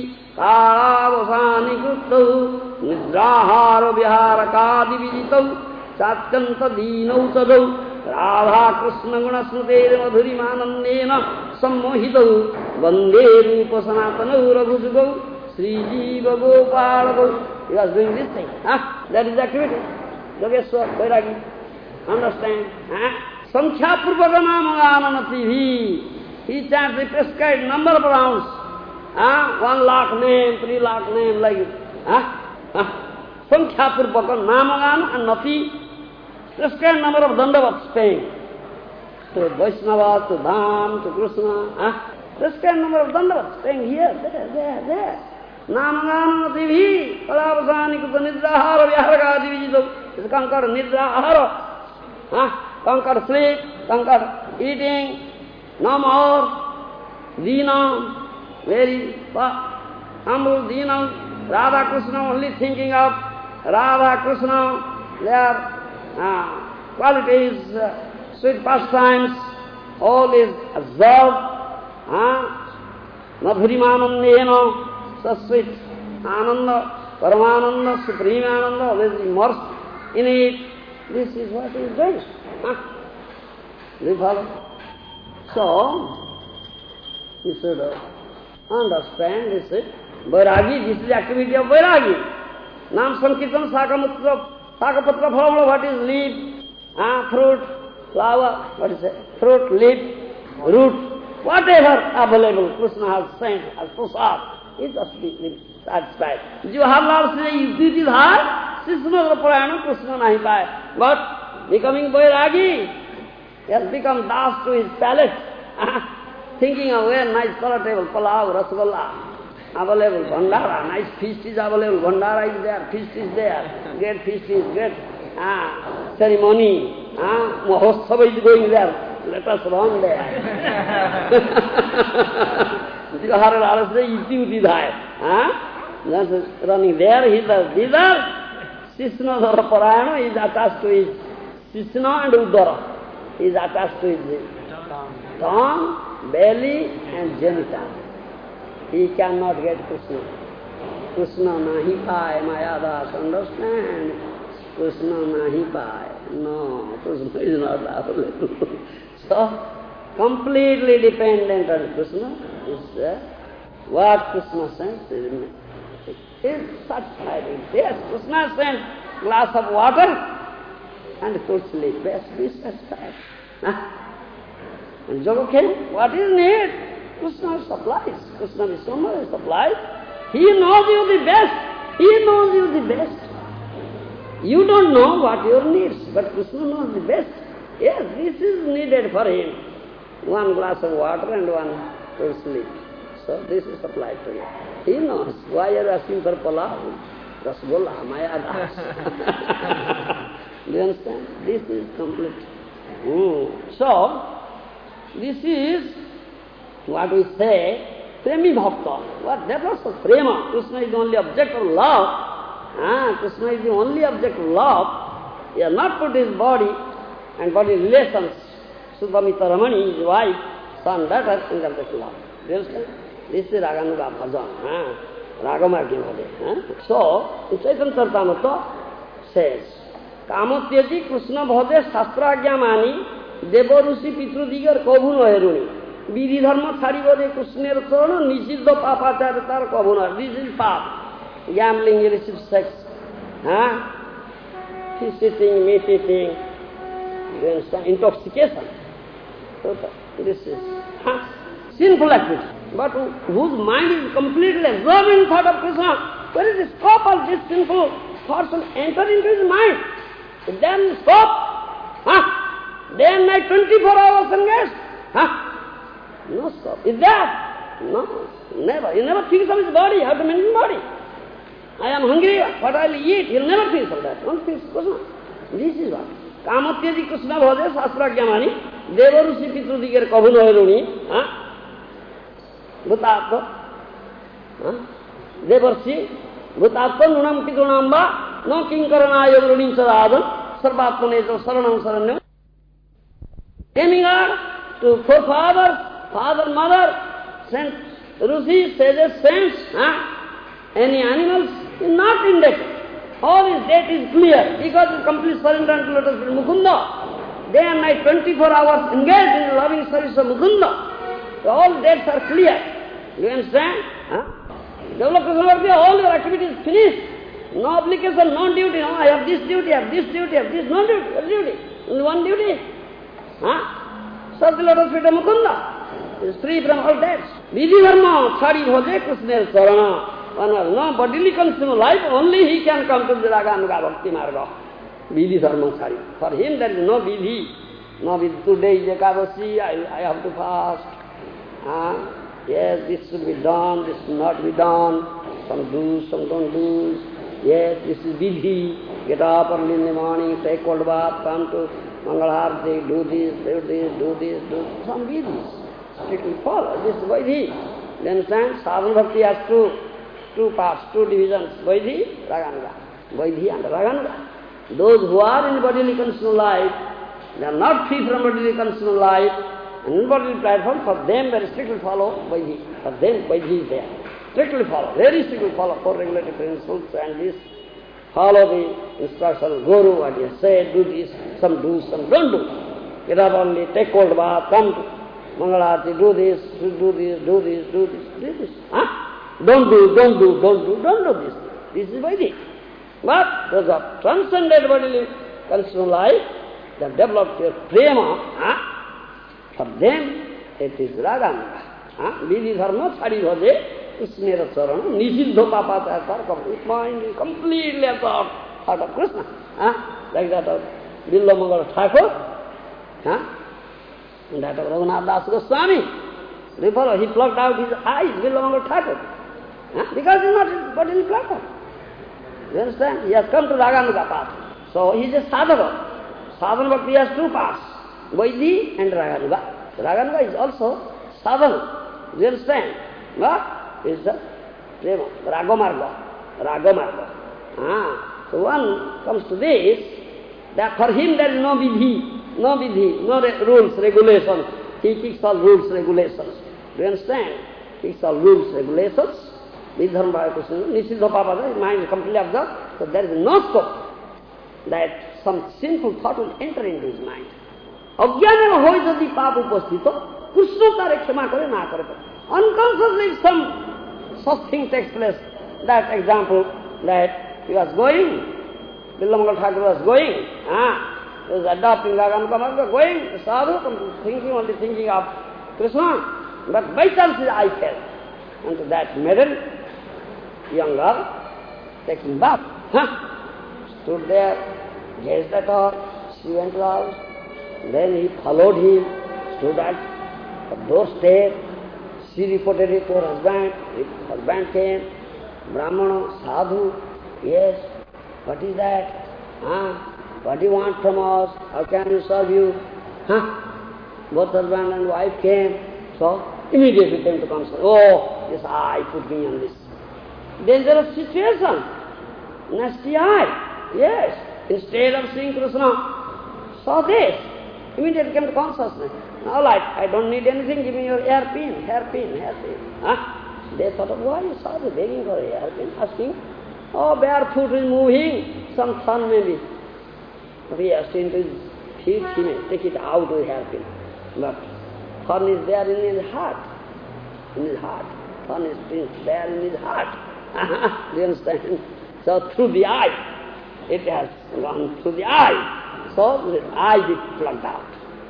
कालावसानि कृतौ निद्राहार विहार कादि विजितौ सात्यंत दीनौ सदौ राधा कृष्ण गुण स्मृतेर मधुरिमानन्देन सम्मोहितौ वंदे रूप सनातनौ रघुजुगौ श्रीजीव गोपालगौ. He was doing this thing. Huh? That is the activity. Yogeshwar, Vairagi. Understand? Huh? संख्या पूर्वक नाम गानमति. He chants the prescribed number of rounds. Ah, one lakh name, three lakh name, like it. Ah, ah. Sankhya Purvaka, Namagana and Nati, prescribed number of dandavats paying. To Vaishnava, to Dham, to Krishna. Ah, prescribed number of dandavats paying here, there, there, there. Namagana Nati Bhi, Palavasani Kuta Nidrahara Vyaharaga Divijito. It's conquered Nidrahara. Ah, conquered sleep, conquered eating. No more Dina, very humble Dina, Radha Krishna only thinking of Radha Krishna, their uh, qualities, uh, sweet pastimes, all is absorbed. Uh, Madhurimanandena, so sweet Ananda, Paramananda, Supreme Ananda, always immersed in it. This is what he is doing. Huh? Do you follow? So, you should understand this is Vairagi, this is the activity of Vairagi. Nam Sankirtan Sakapatra Phalamala, what is leaf, ah, fruit, flower, what is it? Fruit, leaf, root, whatever available Krishna has sent as prasad, it must be satisfied. Jawaharlal says, if it is hard, Krishna Prayana, Krishna nahi paye. But becoming Vairagi, he has become das to his palate, thinking of where nice palatable palau, rasgulla, available, bhandara, nice feast is available, bhandara is there, feast is there, great feast is great, ah, ceremony, ah, Mahotsava is going there, let us run there. Jawaharlal says, iti uti dhai, ah, just running there, he does thither, Sisna Dhara Parayana is attached to his Sisna and Uddara. He is attached to his tongue, belly and genital. He cannot get Krishna. Krishna nahi paye, Mayadas, understand? Krishna nahi paye. No, Krishna is not available. So, completely dependent on Krishna is uh, what Krishna sends. Is satisfied. Yes, Krishna sent glass of water and could sleep. Best be satisfied. And Joga came, what is need? Krishna supplies. Krishna Vishwamara supplies. He knows you the best. He knows you the best. You don't know what your needs, but Krishna knows the best. Yes, this is needed for him. One glass of water and one to sleep. So this is supplied to you. He knows. Why are you asking for palav? Rasgulla, Maya Das. Do you understand? This is complete. Mm. So, this is what we say, Premi Bhakta. What? That was the Prema. Krishna is the only object of love. Ah, Krishna is the only object of love. He has not put his body and body relations, Sudhamita Ramani, his wife, son, daughter, in the object of love. Do you understand? This is Raganuga Bhajan. Ah, Ragamargya Bhade. So, Chaitanya Charitamrita says, Kamotyaji Krishna Bhade Shastragya Mani Devarusi Pitrudigar Kobhu Noheruni Vidhi Dharma Thari Bhade Krishner Chorana Nishidha Papacharitar Kobhu Noheruni. This is pap. Gambling, illicit sex, huh? Fish eating, meat eating, intoxication. So this is huh? sinful activity. But whose mind is completely absorbed in thought of Krishna, where is the scope of this sinful thoughts will enter into his mind? Then stop. Huh? Day and night, twenty-four hours engaged. Huh? No stop. Is that? No, never. He never thinks of his body, how to manage his body. I am hungry, what I will eat? He will never think of that. Don't think of Krishna. This is what. Kamatyaji Krishna Bhade Shastragyamani Devarusi Pitrudigar Kabhu Noheruni Bhutatva Devarsi Bhutatva Nunam Pitrunamba No Kinkarana Yogurunin Sadhadan Sarvatmaneja Saranam Saranyam. Demigod to forefathers, father, mother, saints, Rusi, sages, saints, huh? Any animals is not indebted. All his debt is clear because he complete surrender unto lotus feet Mukunda. Day and night, twenty-four hours engaged in the loving service of Mukunda. So all debts are clear. Do you understand? Huh? Develop Krishna, all your activities finished. No obligation, no duty. No, I have this duty, I have this duty, I have this, no duty. What duty? Only one duty. Huh? Serve the lotus feet of Mukunda. He is free from all debts. Vidhi dharma, Chari Bhode Krishna Sarana. One has no bodily consumer life, only he can come to the Raganuga Bhakti Marga. Vidhi dharma Chari. For him there is no vidhi. No vidhi. Today is Ekadasi, I, I have to fast. Huh? Yes, this should be done, this should not be done. Some do's, some don't do. Yes, this is vidhi. Get up early in the morning, take cold bath, come to Mangalarti, do this, do this, do this, do this. Some vidhis. Strictly follow. This is vidhi. You understand? Sadhana Bhakti has two, two parts, two divisions. Vaidhi, Raganuga. Vaidhi and Raganuga. Those who are in bodily consumer life, they are not free from bodily consumer life, and in bodily platform, for them very strictly follow Vaidhi. For them, Vaidhi is there. Strictly follow, very strictly follow four regulatory principles and this. Follow the instruction of Guru, what he has said, do this, some do, some don't do. Get up only, take cold bath, come to Mangalarti, do this, do this, do this, do this, do this. Huh? Don't do, don't do, don't do, don't do this. This is Vaidhi. But those are transcended bodily consumer life, they have developed your prema. Huh? For them, it is Raganuga. Huh? Vidhi dharma Chari Bhade Krishnera Charana Nishidho Papacharitar Kabhu. His mind is completely absorbed out of Krishna. Huh? Like that of Billamangal Thakur. Huh? And that of Raghunath Das Goswami. Do you follow? He plucked out his eyes, Billamangal Thakur. Huh? Because he is not bodily plucker. You understand? He has come to Raganuga path. So he is a sadhana. Sadhana Bhakti has two parts, Vaidhi and Raganuga. Raganuga is also sadhana. You understand? What? Is the prema, Ragamarga. Ragamarga. Ah. So one comes to this, that for him there is no vidhi, no vidhi, no re rules, regulations. He keeps all rules, regulations. Do you understand? He keeps all rules, regulations. Vidharma Bhava Krishna, Nishidha Papa, his mind is completely absorbed. So there is no scope that some sinful thought will enter into his mind. Ajnana hoy jodi pap upasthito, Krishna tare kshama kare na kare. Unconsciously if some such thing takes place, that example that he was going, Billamangal Thakur was going, ah, he was adopting Raganuga Marga, going, sadhu, thinking, only thinking of Krishna, but by chance his eye fell onto that maiden, young girl, taking bath. Huh? stood there, gazed at her, she went out. Then he followed him, stood at the doorstep. She reported it to her husband. His husband came, Brahmana, sadhu, yes, what is that? Huh? What do you want from us? How can we serve you? Huh? Both husband and wife came, so immediately came to console. Oh, yes, I put me on this dangerous situation. Nasty eye, yes. Instead of seeing Krishna, saw this. Immediately came to consciousness. All right, I don't need anything, give me your hairpin, hairpin, hairpin. Huh? They thought, of why you saw the begging for a hairpin, asking, oh, barefoot is moving, some fun maybe. But he asked him to his feet, he may take it out with hairpin. But fun is there in his heart, in his heart. Fun is there in his heart. Do you understand? So through the eye, it has gone through the eye. So the eye is plucked out.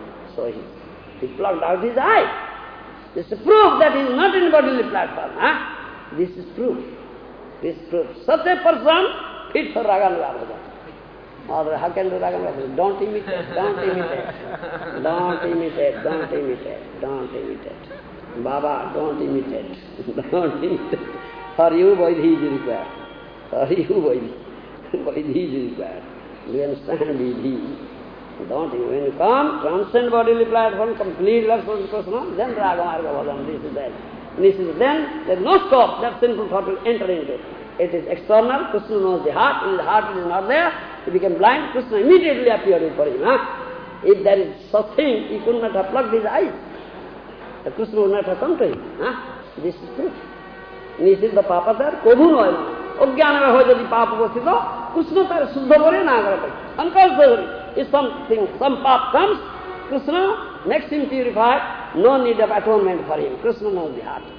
So he, he plucked out his eye. This is proof that he is not in bodily platform. Huh? This is proof. This is proof. Such a person fit for Raganuga. Or how can do Raganuga? Don't imitate, don't imitate. Don't imitate, don't imitate, don't imitate. Baba, don't imitate. Don't imitate. For you, Vaidhi is required. For you, Vaidhi. Vaidhi is required. Do you understand? Vaidhi. Don't you? When you come, transcend bodily platform, complete love for Krishna, then Raga Marga Bhajan, this is that. This is then, there is no scope that sinful thought will enter into. It is external, Krishna knows the heart, in the heart it is not there, he became blind, Krishna immediately appeared before him. Huh? If there is such thing, he could not have plugged his eyes. The Krishna would not have come to him. Huh? This is proof. This is the papa there, Kobhu no eva. Ogyanava hoy jadi papa upasthito, Krishna tar suddha kore na kare. Uncompulsory. If something, some pap comes, Krishna makes him purified, no need of atonement for him. Krishna knows the heart.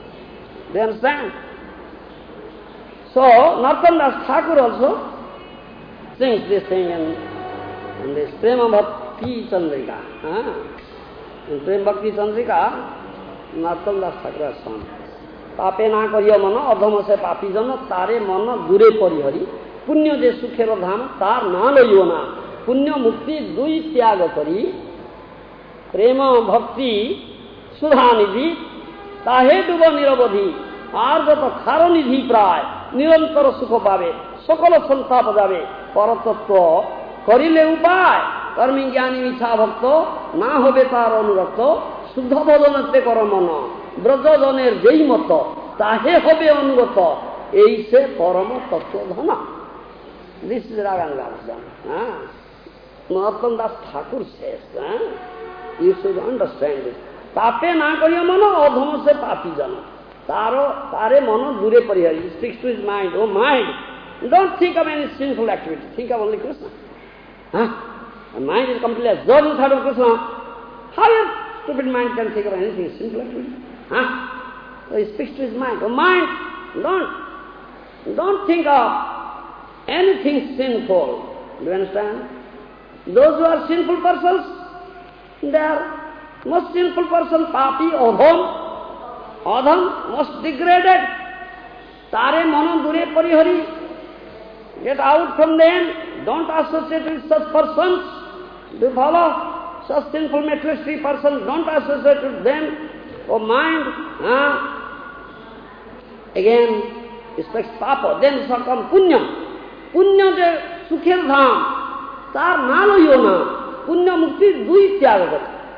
Do you understand? So, Narottam Das Thakur also sings this thing in, in this Prema Bhakti Chandrika. Huh? In Prema Bhakti Chandrika, Narottam Das Thakur has sung. Pape na kariya mana, adhama se papi jana, tare mana dure parihari, punya je sukhera dham, tar nalo yona. पुण्य मुक्ति दुई त्याग करी प्रेम भक्ति सुधा निधि ताहे डूब निरवधि are जत खार निधि प्राय निरंतर सुख पावे सकल संताप जावे परतत्व करिले उपाय कर्मी ज्ञानी इच्छा भक्त ना होबे तार अनुरक्त शुद्ध भजनते कर मन ब्रज जनेर जेई मत ताहे होबे अनुगत एई से परम तत्व धन. This is Raganuga. Narottam Das Thakur says, huh? You should understand this. Pape na kariya mana adhama se papi jana. Taro, tare mana dure parihari. He speaks to his mind. Oh mind, don't think of any sinful activity. Think of only Krishna. Huh? The mind is completely absorbed in thought of Krishna. How your stupid mind can think of anything sinful activity? Huh? So he speaks to his mind. Oh mind, don't, don't think of anything sinful. Do you understand? Those who are sinful persons, they are most sinful person, papi, adham, adham, most degraded. Tare mana dure parihari. Get out from them. Don't associate with such persons. Do you follow? Such sinful materialistic persons, don't associate with them. Oh mind, huh? Again, it speaks papa, then shall come punya. Punya je sukhir dham. Tar nalo yona, punya mukti dui tyaga.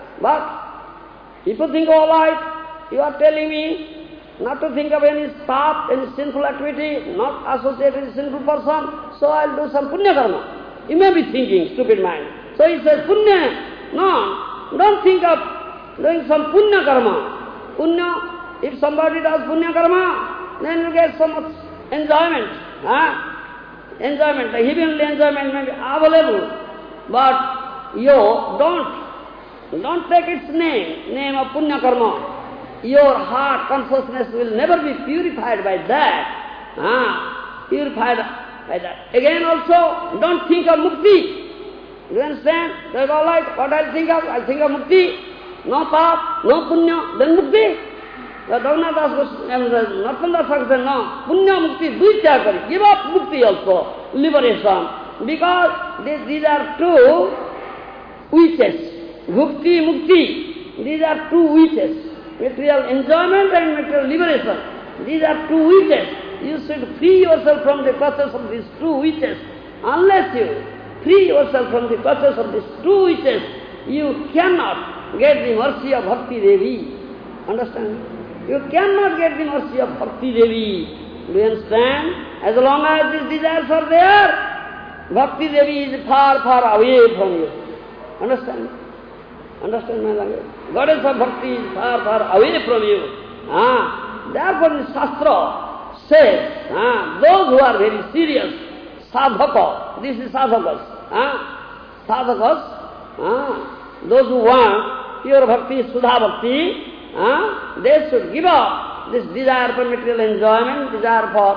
But people think, all right, you are telling me not to think of any stop, any sinful activity, not associate with a sinful person, so I'll do some punya karma. You may be thinking, stupid mind. So he says, punya, no, don't think of doing some punya karma. Punya, if somebody does punya karma, then you get so much enjoyment. Huh? Enjoyment, the heavenly enjoyment may be available, but you don't, don't take its name, name of punya karma. Your heart consciousness will never be purified by that, ah, purified by that. Again also, don't think of mukti. You understand? That's all right, what I'll think of, I'll think of mukti. No pap, no punya, then mukti. The Raghunath Das Narottam Das Thakur said, no, punya mukti, dui tyaga kari. Give up mukti also, liberation. Because this, these are two wishes. Bhukti, mukti. These are two wishes. Material enjoyment and material liberation. These are two wishes. You should free yourself from the clutches of these two wishes. Unless you free yourself from the clutches of these two wishes, you cannot get the mercy of Bhakti Devi. Understand? You cannot get the mercy of Bhakti Devi. Do you understand? As long as these desires are there, Bhakti Devi is far, far away from you. Understand? Understand my language? Goddess of Bhakti is far, far away from you. Ah, therefore the Shastra says, ah, those who are very serious, sadhaka, this is sadhakas, ah, sadhakas, ah, those who want pure Bhakti, Sudha Bhakti, ah, they should give up this desire for material enjoyment, desire for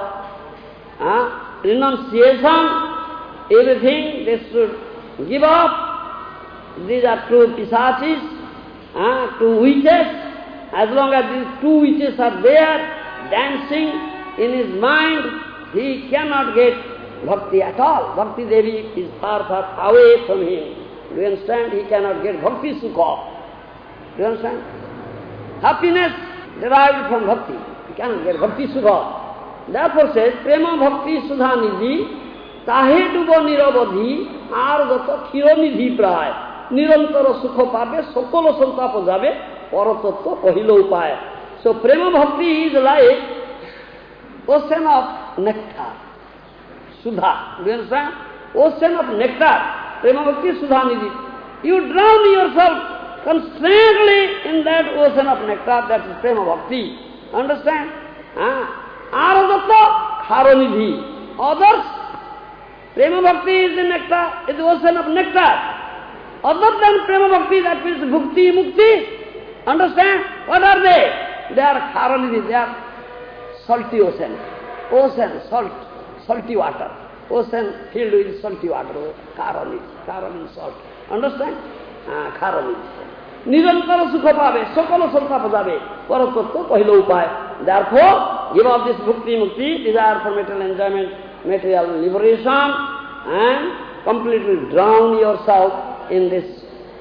ah, renunciation, everything they should give up. These are two pisachis, uh, two witches. As long as these two witches are there, dancing in his mind, he cannot get bhakti at all. Bhakti Devi is far, far away from him. Do you understand? He cannot get bhakti sukha. Do you understand? Happiness derived from bhakti. He cannot get bhakti sukha. Therefore says, prema bhakti sudha nidhi, tahe dubo niravadhi, argata khiro nidhi praya. নিরন্তর সুখ পাবে সকল সন্তাপ যাবে পরতত্ত্ব কহিল উপায় so prema bhakti is like ocean of nectar sudha do you understand ocean of nectar prema bhakti sudha nidhi you drown yourself constantly in that ocean of nectar that is prema bhakti understand ah aradatta kharo nidhi others prema bhakti is the nectar is the ocean of nectar. Other than prema bhakti, that means bhukti, mukti, understand? What are they? They are kharanidhi, they are salty ocean. Ocean, salt, salty water. Ocean filled with salty water, kharanidhi, kharanidhi salt. Understand? Ah, kharanidhi. Nirantara sukha pabe, sakala santapa jabe, paratattva kahilo upaya. Therefore, give up this bhukti, mukti, desire for material enjoyment, material liberation, and completely drown yourself in this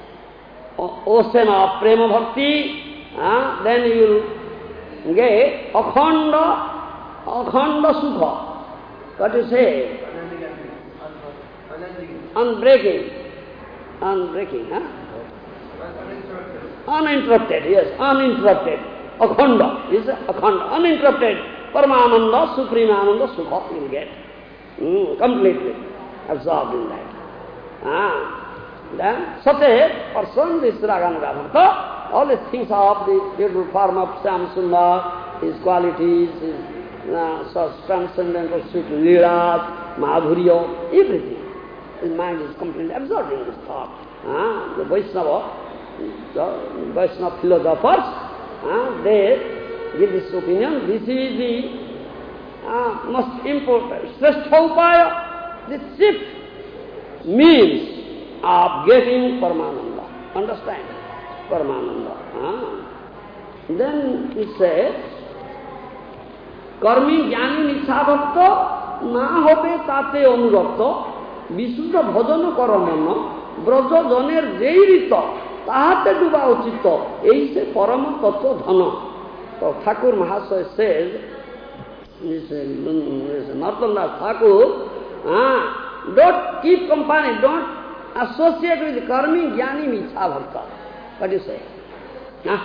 ocean of prema bhakti, uh, then you will get akhanda, akhanda sukha. What you say? Unbreaking. Unbreaking, huh? Uninterrupted, yes, uninterrupted. Akhanda, is akhanda, uninterrupted. Paramananda, supreme ananda sukha you will get. Mm, completely absorbed in that. Ah. Then such a person, this Raganuga Bhakta, all these things of the beautiful form of Shyam Sundar, his qualities, his uh, such transcendental sweet leelas, madhurya, everything. His mind is completely absorbed in this thought. Uh, the Vaishnava, the Vaishnava philosophers, uh, they give this opinion, this is the uh, most important, Srestha Upaya, the chief means of getting Paramananda. Understand? Paramananda. Ah. Then he says, Karmi jnani nishadhakta na hobe tate anurakta visuddha bhajana karamana braja janer jei rita tahate duba uchita ei se parama tattva dhana. So Thakur Mahasaya says, this is Narottam Thakur, ah, don't keep company, don't associate with karmi, jnani, micha bhakta. What do you say? Huh?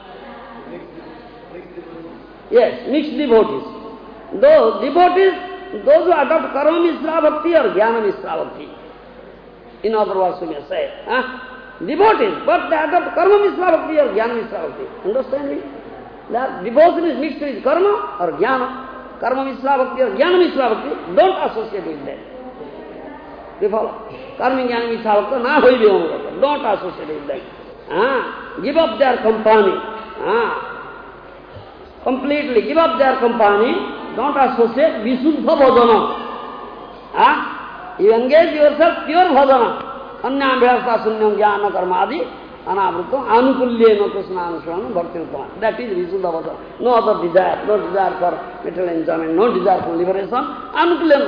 Yes, mixed devotees. Those devotees, those who adopt karma misra bhakti or jnana misra bhakti. In other words, we may say, huh? Devotees, but they adopt karma misra bhakti or jnana misra bhakti. Understand me? That devotion is mixed with karma or jnana. Karma misra bhakti or jnana misra bhakti, don't associate with them. You follow? Karmi jnana misra bhakti, na hoibe anurata. Don't associate with them. Ah, give up their company. Ah, completely give up their company. Don't associate visuddha bhajana. Ah, you engage yourself pure bhajana. Anya abhyasa sunyam jnana karmadi anavrutam anukulyena krishna anusharanam bhakti uttama. That is visuddha bhajana. No other desire, no desire for material enjoyment, no desire for liberation. Anukulyena.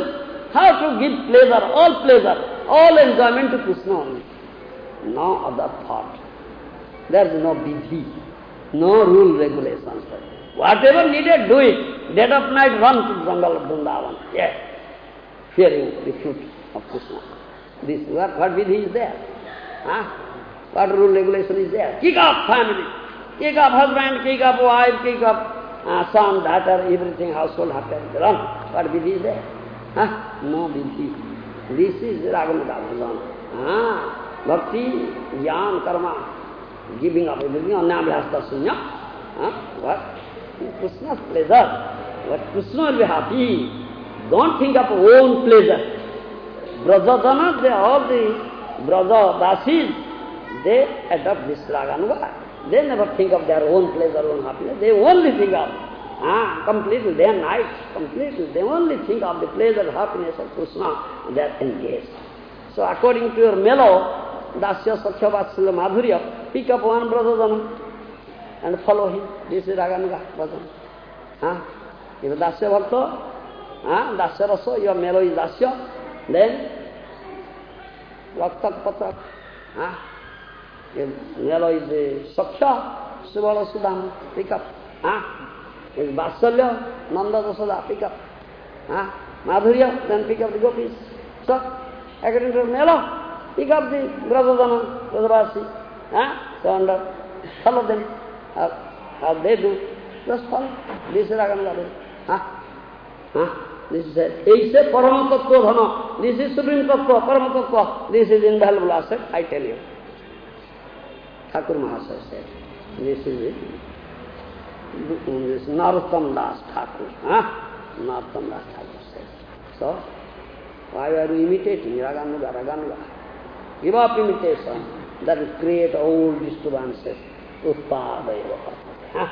how to give pleasure, all pleasure, all enjoyment to Krishna only. No other thought. There is no vidhi, no rule, regulations. Whatever needed, do it. Dead of night, run to the jungle of Vrindavan. Yes. Fearing the fruit of Krishna. This what, what vidhi is there? Huh? What rule, regulation is there? Kick off family, kick off husband, kick off wife, kick off uh, son, daughter, everything, household, happens. Run. What vidhi is there? Huh? No vidhi. This is Raganuga Bhajan. Ah. Bhakti, jnana, karma, giving up everything, annabhyasta sunya. Huh? What? Krishna's pleasure. What Krishna will be happy. Don't think of own pleasure. Brajajana, they all the Braja Dasis, they adopt this Raganuga. They never think of their own pleasure, own happiness. They only think of ah, completely day and night, completely. They only think of the pleasure, happiness of Krishna. They are engaged. So according to your mellow, Dasya, Sakhya, Vatsalya, Madhurya, pick up one Brajajana and follow him. This is Raganuga Bhajan. Huh? If Dasya Bhakta, huh? Dasya Rasa, your mellow is Dasya, then Raktak Patak. Huh? If mellow is uh, Sakhya, Subala Sudam, pick up. Huh? If Vatsalya, Nanda Dasada, pick up. Huh? Madhurya, then pick up the gopis. So, according to mellow, pick up the Brajajana, Brajavasi, huh? So under, follow them, how, how they do, just follow. This is Raganuga. Huh? Huh? This is it. He said, Parama Tattva Dhana. This is Supreme Tattva, Parama Tattva. This is invaluable asset, I tell you. Thakur Mahasaya said, this is it. This Narottam Das Thakur. Huh? Narottam Das Thakur said. So, why are you imitating Raganuga, Raganuga? Give up imitation, that will create all disturbances. Utpadaya Bhakti. Huh?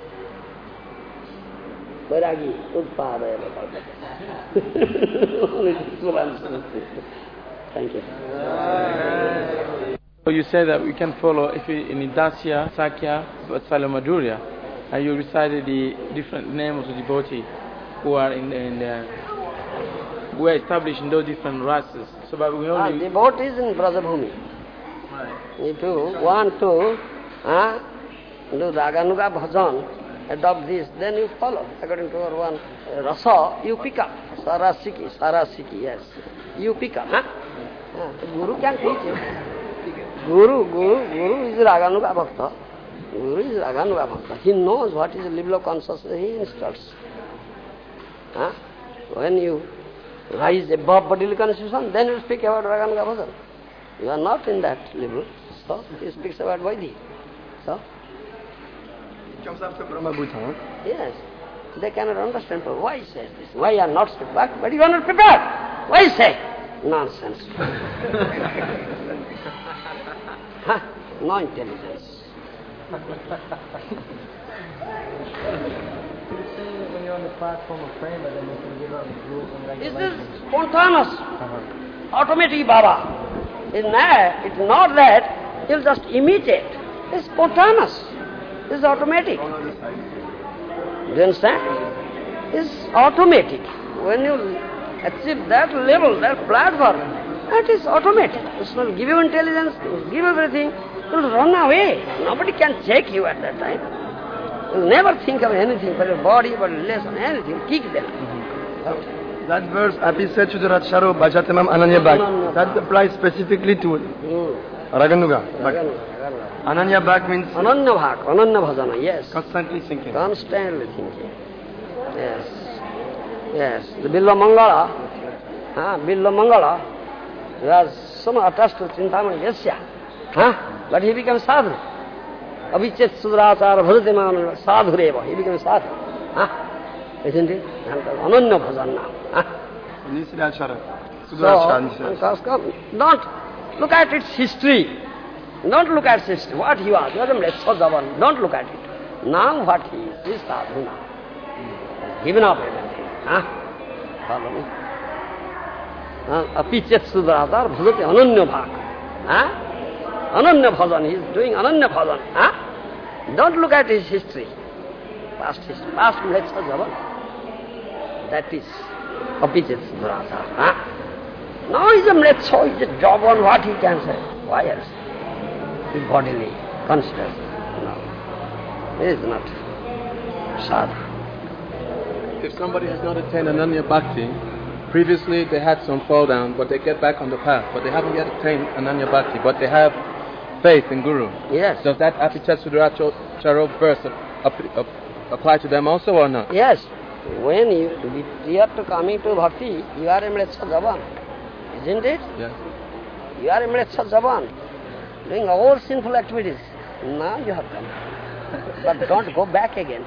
Vairagi, Utpadaya Bhakti. Only disturbances. Thank you. So you say that we can follow if we, in Dasya, Sakya, Vatsalya, Madhurya, and you recited the different names of the devotees who are in, in the, who are established in those different races. So, but we only... Ah, devotees in Brajabhumi. Right. If you want to ah, do Raganuga Bhajan, adopt this, then you follow. According to your one uh, rasa, you pick up. Sarasiki, Sarasiki, yes. You pick up. Huh? Ah, Guru can teach you. Guru, Guru, Guru is Raganuga Bhakta. Guru is Raganuga Bhakta. He knows what is the level of consciousness, he instructs. Huh? When you rise above bodily constitution, then you speak about Raganuga Bhajan. You are not in that level, so he speaks about Vaidhi. So? It comes after Brahma Bhuta, huh? Yes. They cannot understand why he says this. Why you are not prepared? But you are not prepared. Why you say? Nonsense. Huh? No intelligence. When you're on the platform of prema, then you can give out rules and This regulations. is spontaneous, Uh-huh. automatic Baba. It's not, it's not that you'll just imitate. It's spontaneous. It's automatic. Do you understand? It's automatic. When you achieve that level, that platform, that is automatic. It will give you intelligence, it will give everything. It will run away. Nobody can check you at that time. You will never think of anything but your body, but relation, anything. Kick them. Mm-hmm. That verse, Api said to the Ratsharo Bhajatamam Ananya Bhak, that applies specifically to Mm. Raganuga. But Raganuga, Raganuga. Ananya Bhak means Ananya Bhak, Ananya Bhajana, yes. constantly thinking. Constantly thinking. Yes. Yes. The Bilva Mangala, huh? Bilva Mangala, he was so much attached to Chintamani Yasya. Huh? But he became sadhu. Avichet Sudrachara Bhajate Man Sadhu Reva. He became sadhu. Huh? Isn't it? Ananya Bhajana. Huh? Nisrachara. So, Sudrachara. don't look at its history. Don't look at its history. What he was, he was a Mlecha. Don't look at it. Now what he is, he is sadhu now. He's given up everything. Huh? Follow me. Apichet Sudrachara Bhajate Ananya Bhak. Huh? Ananya Bhajan, he is doing Ananya Bhajan. Huh? Don't look at his history. Past history, past Mlecha Javan. That is Apichit Sudurasa. Huh? Now he's a mletso, he's a job on what he can say. Why else? He bodily considers. No. He is not sadhu. If somebody has not attained Ananya Bhakti, previously they had some fall down, but they get back on the path, but they haven't yet attained Ananya Bhakti, but they have faith in Guru. Yes. Does that Apichat Suduracharo verse ap- ap- apply to them also or not? Yes. When you, prior to coming to bhakti, you are a mletsa javan. Isn't it? Yes. You are a mletsa javan, doing all sinful activities. Now you have come. But don't go back again.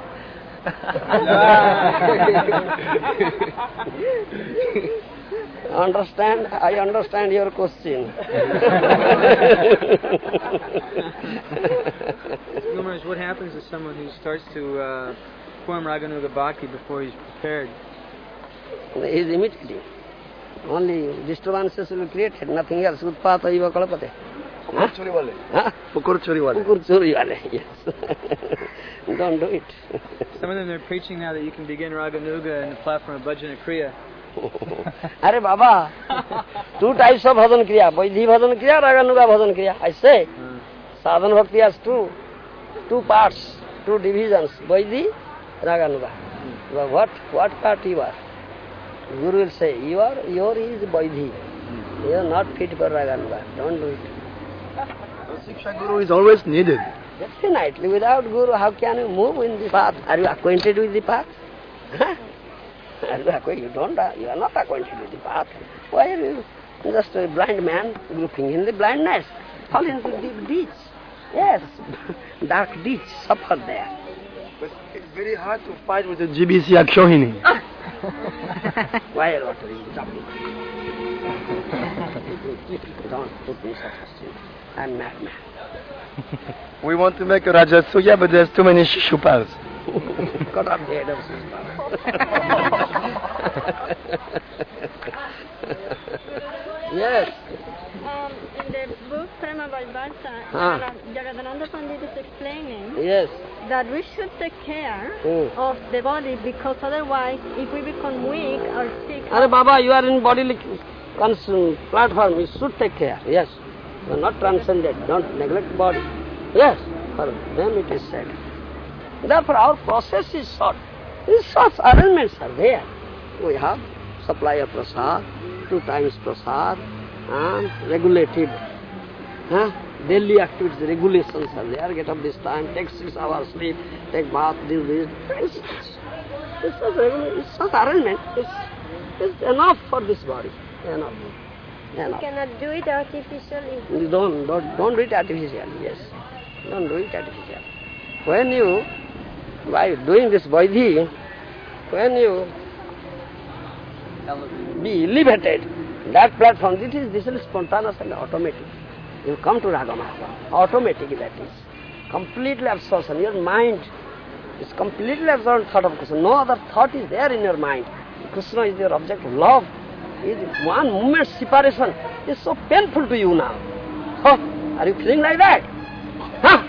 Understand? I understand your question. Numerous, what happens to someone who starts to uh, form Raganuga Bhakti before he's prepared? He is imitating. Only disturbances will be created, nothing else. Utpata iva kalapate. Pukur chori wale. Pukur chori wale. Pukur chori wale, yes. Don't do it. Some of them, they're preaching now that you can begin Raganuga in the platform of Bhajana Kriya. Are Baba, two types of bhajan kriya, Vaidhi bhajan kriya, Raganuga bhajan kriya. I say, hmm. sadhana bhakti has two, two parts, two divisions, Vaidhi, Raganuga. Hmm. But what, what part you are? Guru will say, you are, your is Vaidhi. Hmm. You are not fit for Raganuga. Don't do it. Siksha Guru is always needed. Definitely. Without Guru, how can you move in the path? Are you acquainted with the path? Huh? Are you acquainted? You don't. You are not acquainted with the path. Why are you just a blind man groping in the blindness? Fall into deep ditch. Yes, dark ditch. Suffer there. But it's very hard to fight with the G B C Akshohini. Why are you jumping? Don't put me such a thing. I'm madman. We want to make a Rajasuya, but there's too many Shishupals. Cut off the head of Shishupal. Yes. Um, in the book Prema Vaidvarta, ah. Jagadananda Pandit is explaining yes. that we should take care mm. of the body, because otherwise, if we become weak or sick... Are Baba, you are in bodily platform, you should take care, yes. You are not transcended, don't neglect body. Yes, for them it is said. Therefore our process is short. These such arrangements are there. We have supply of prasad, two times prasad, and regulated. Huh? Daily activities, regulations are there. Get up this time, take six hours sleep, take bath, do this. It's, it's, such, it's such arrangement. It's, it's enough for this body. Enough. You cannot do it artificially. You don't, don't, don't do it artificially, yes. Don't do it artificially. When you, by doing this Vaidhi, when you be elevated, that platform, this is, this is spontaneous and automatic. You come to Ragama, automatic that is. Completely absorption. Your mind is completely absorbed in thought of Krishna. No other thought is there in your mind. Krishna is your object of love. Is one moment separation is so painful to you now. Huh? Are you feeling like that? Huh?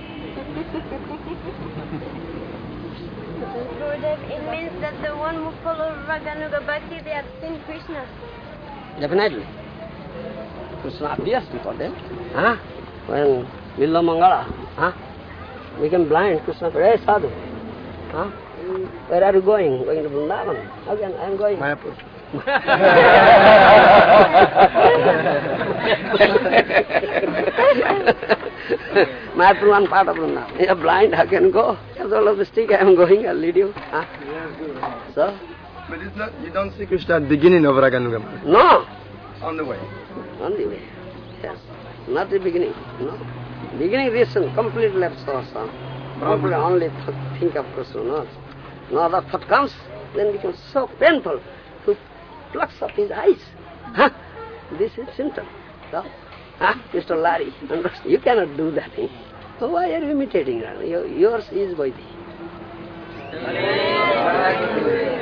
Gurudev, it means that the one who follows Raganuga Bhakti, they have seen Krishna. Definitely. Krishna appears before them. Huh? When Villa Mangala huh? became blind, Krishna said, hey sadhu, huh? Where are you going? Going to Vrindavan. Again, I am going. Mayapur. Mayapur one part of Vrindavan. You are blind, how can you go? As all of the stick, I am going, I'll lead you. Huh? So? But it's not, you don't see Krishna at the beginning of Raganuga. No. On the way. On the way. Yes. Not the beginning. No. Beginning reason, completely absorption. Probably only th- think of Krishna. No. No other thought comes, then it becomes so painful to plucks up his eyes. Huh? This is symptom. So, huh? Mister Larry, you cannot do that thing. So why are you imitating her? Yours is Vaidhi.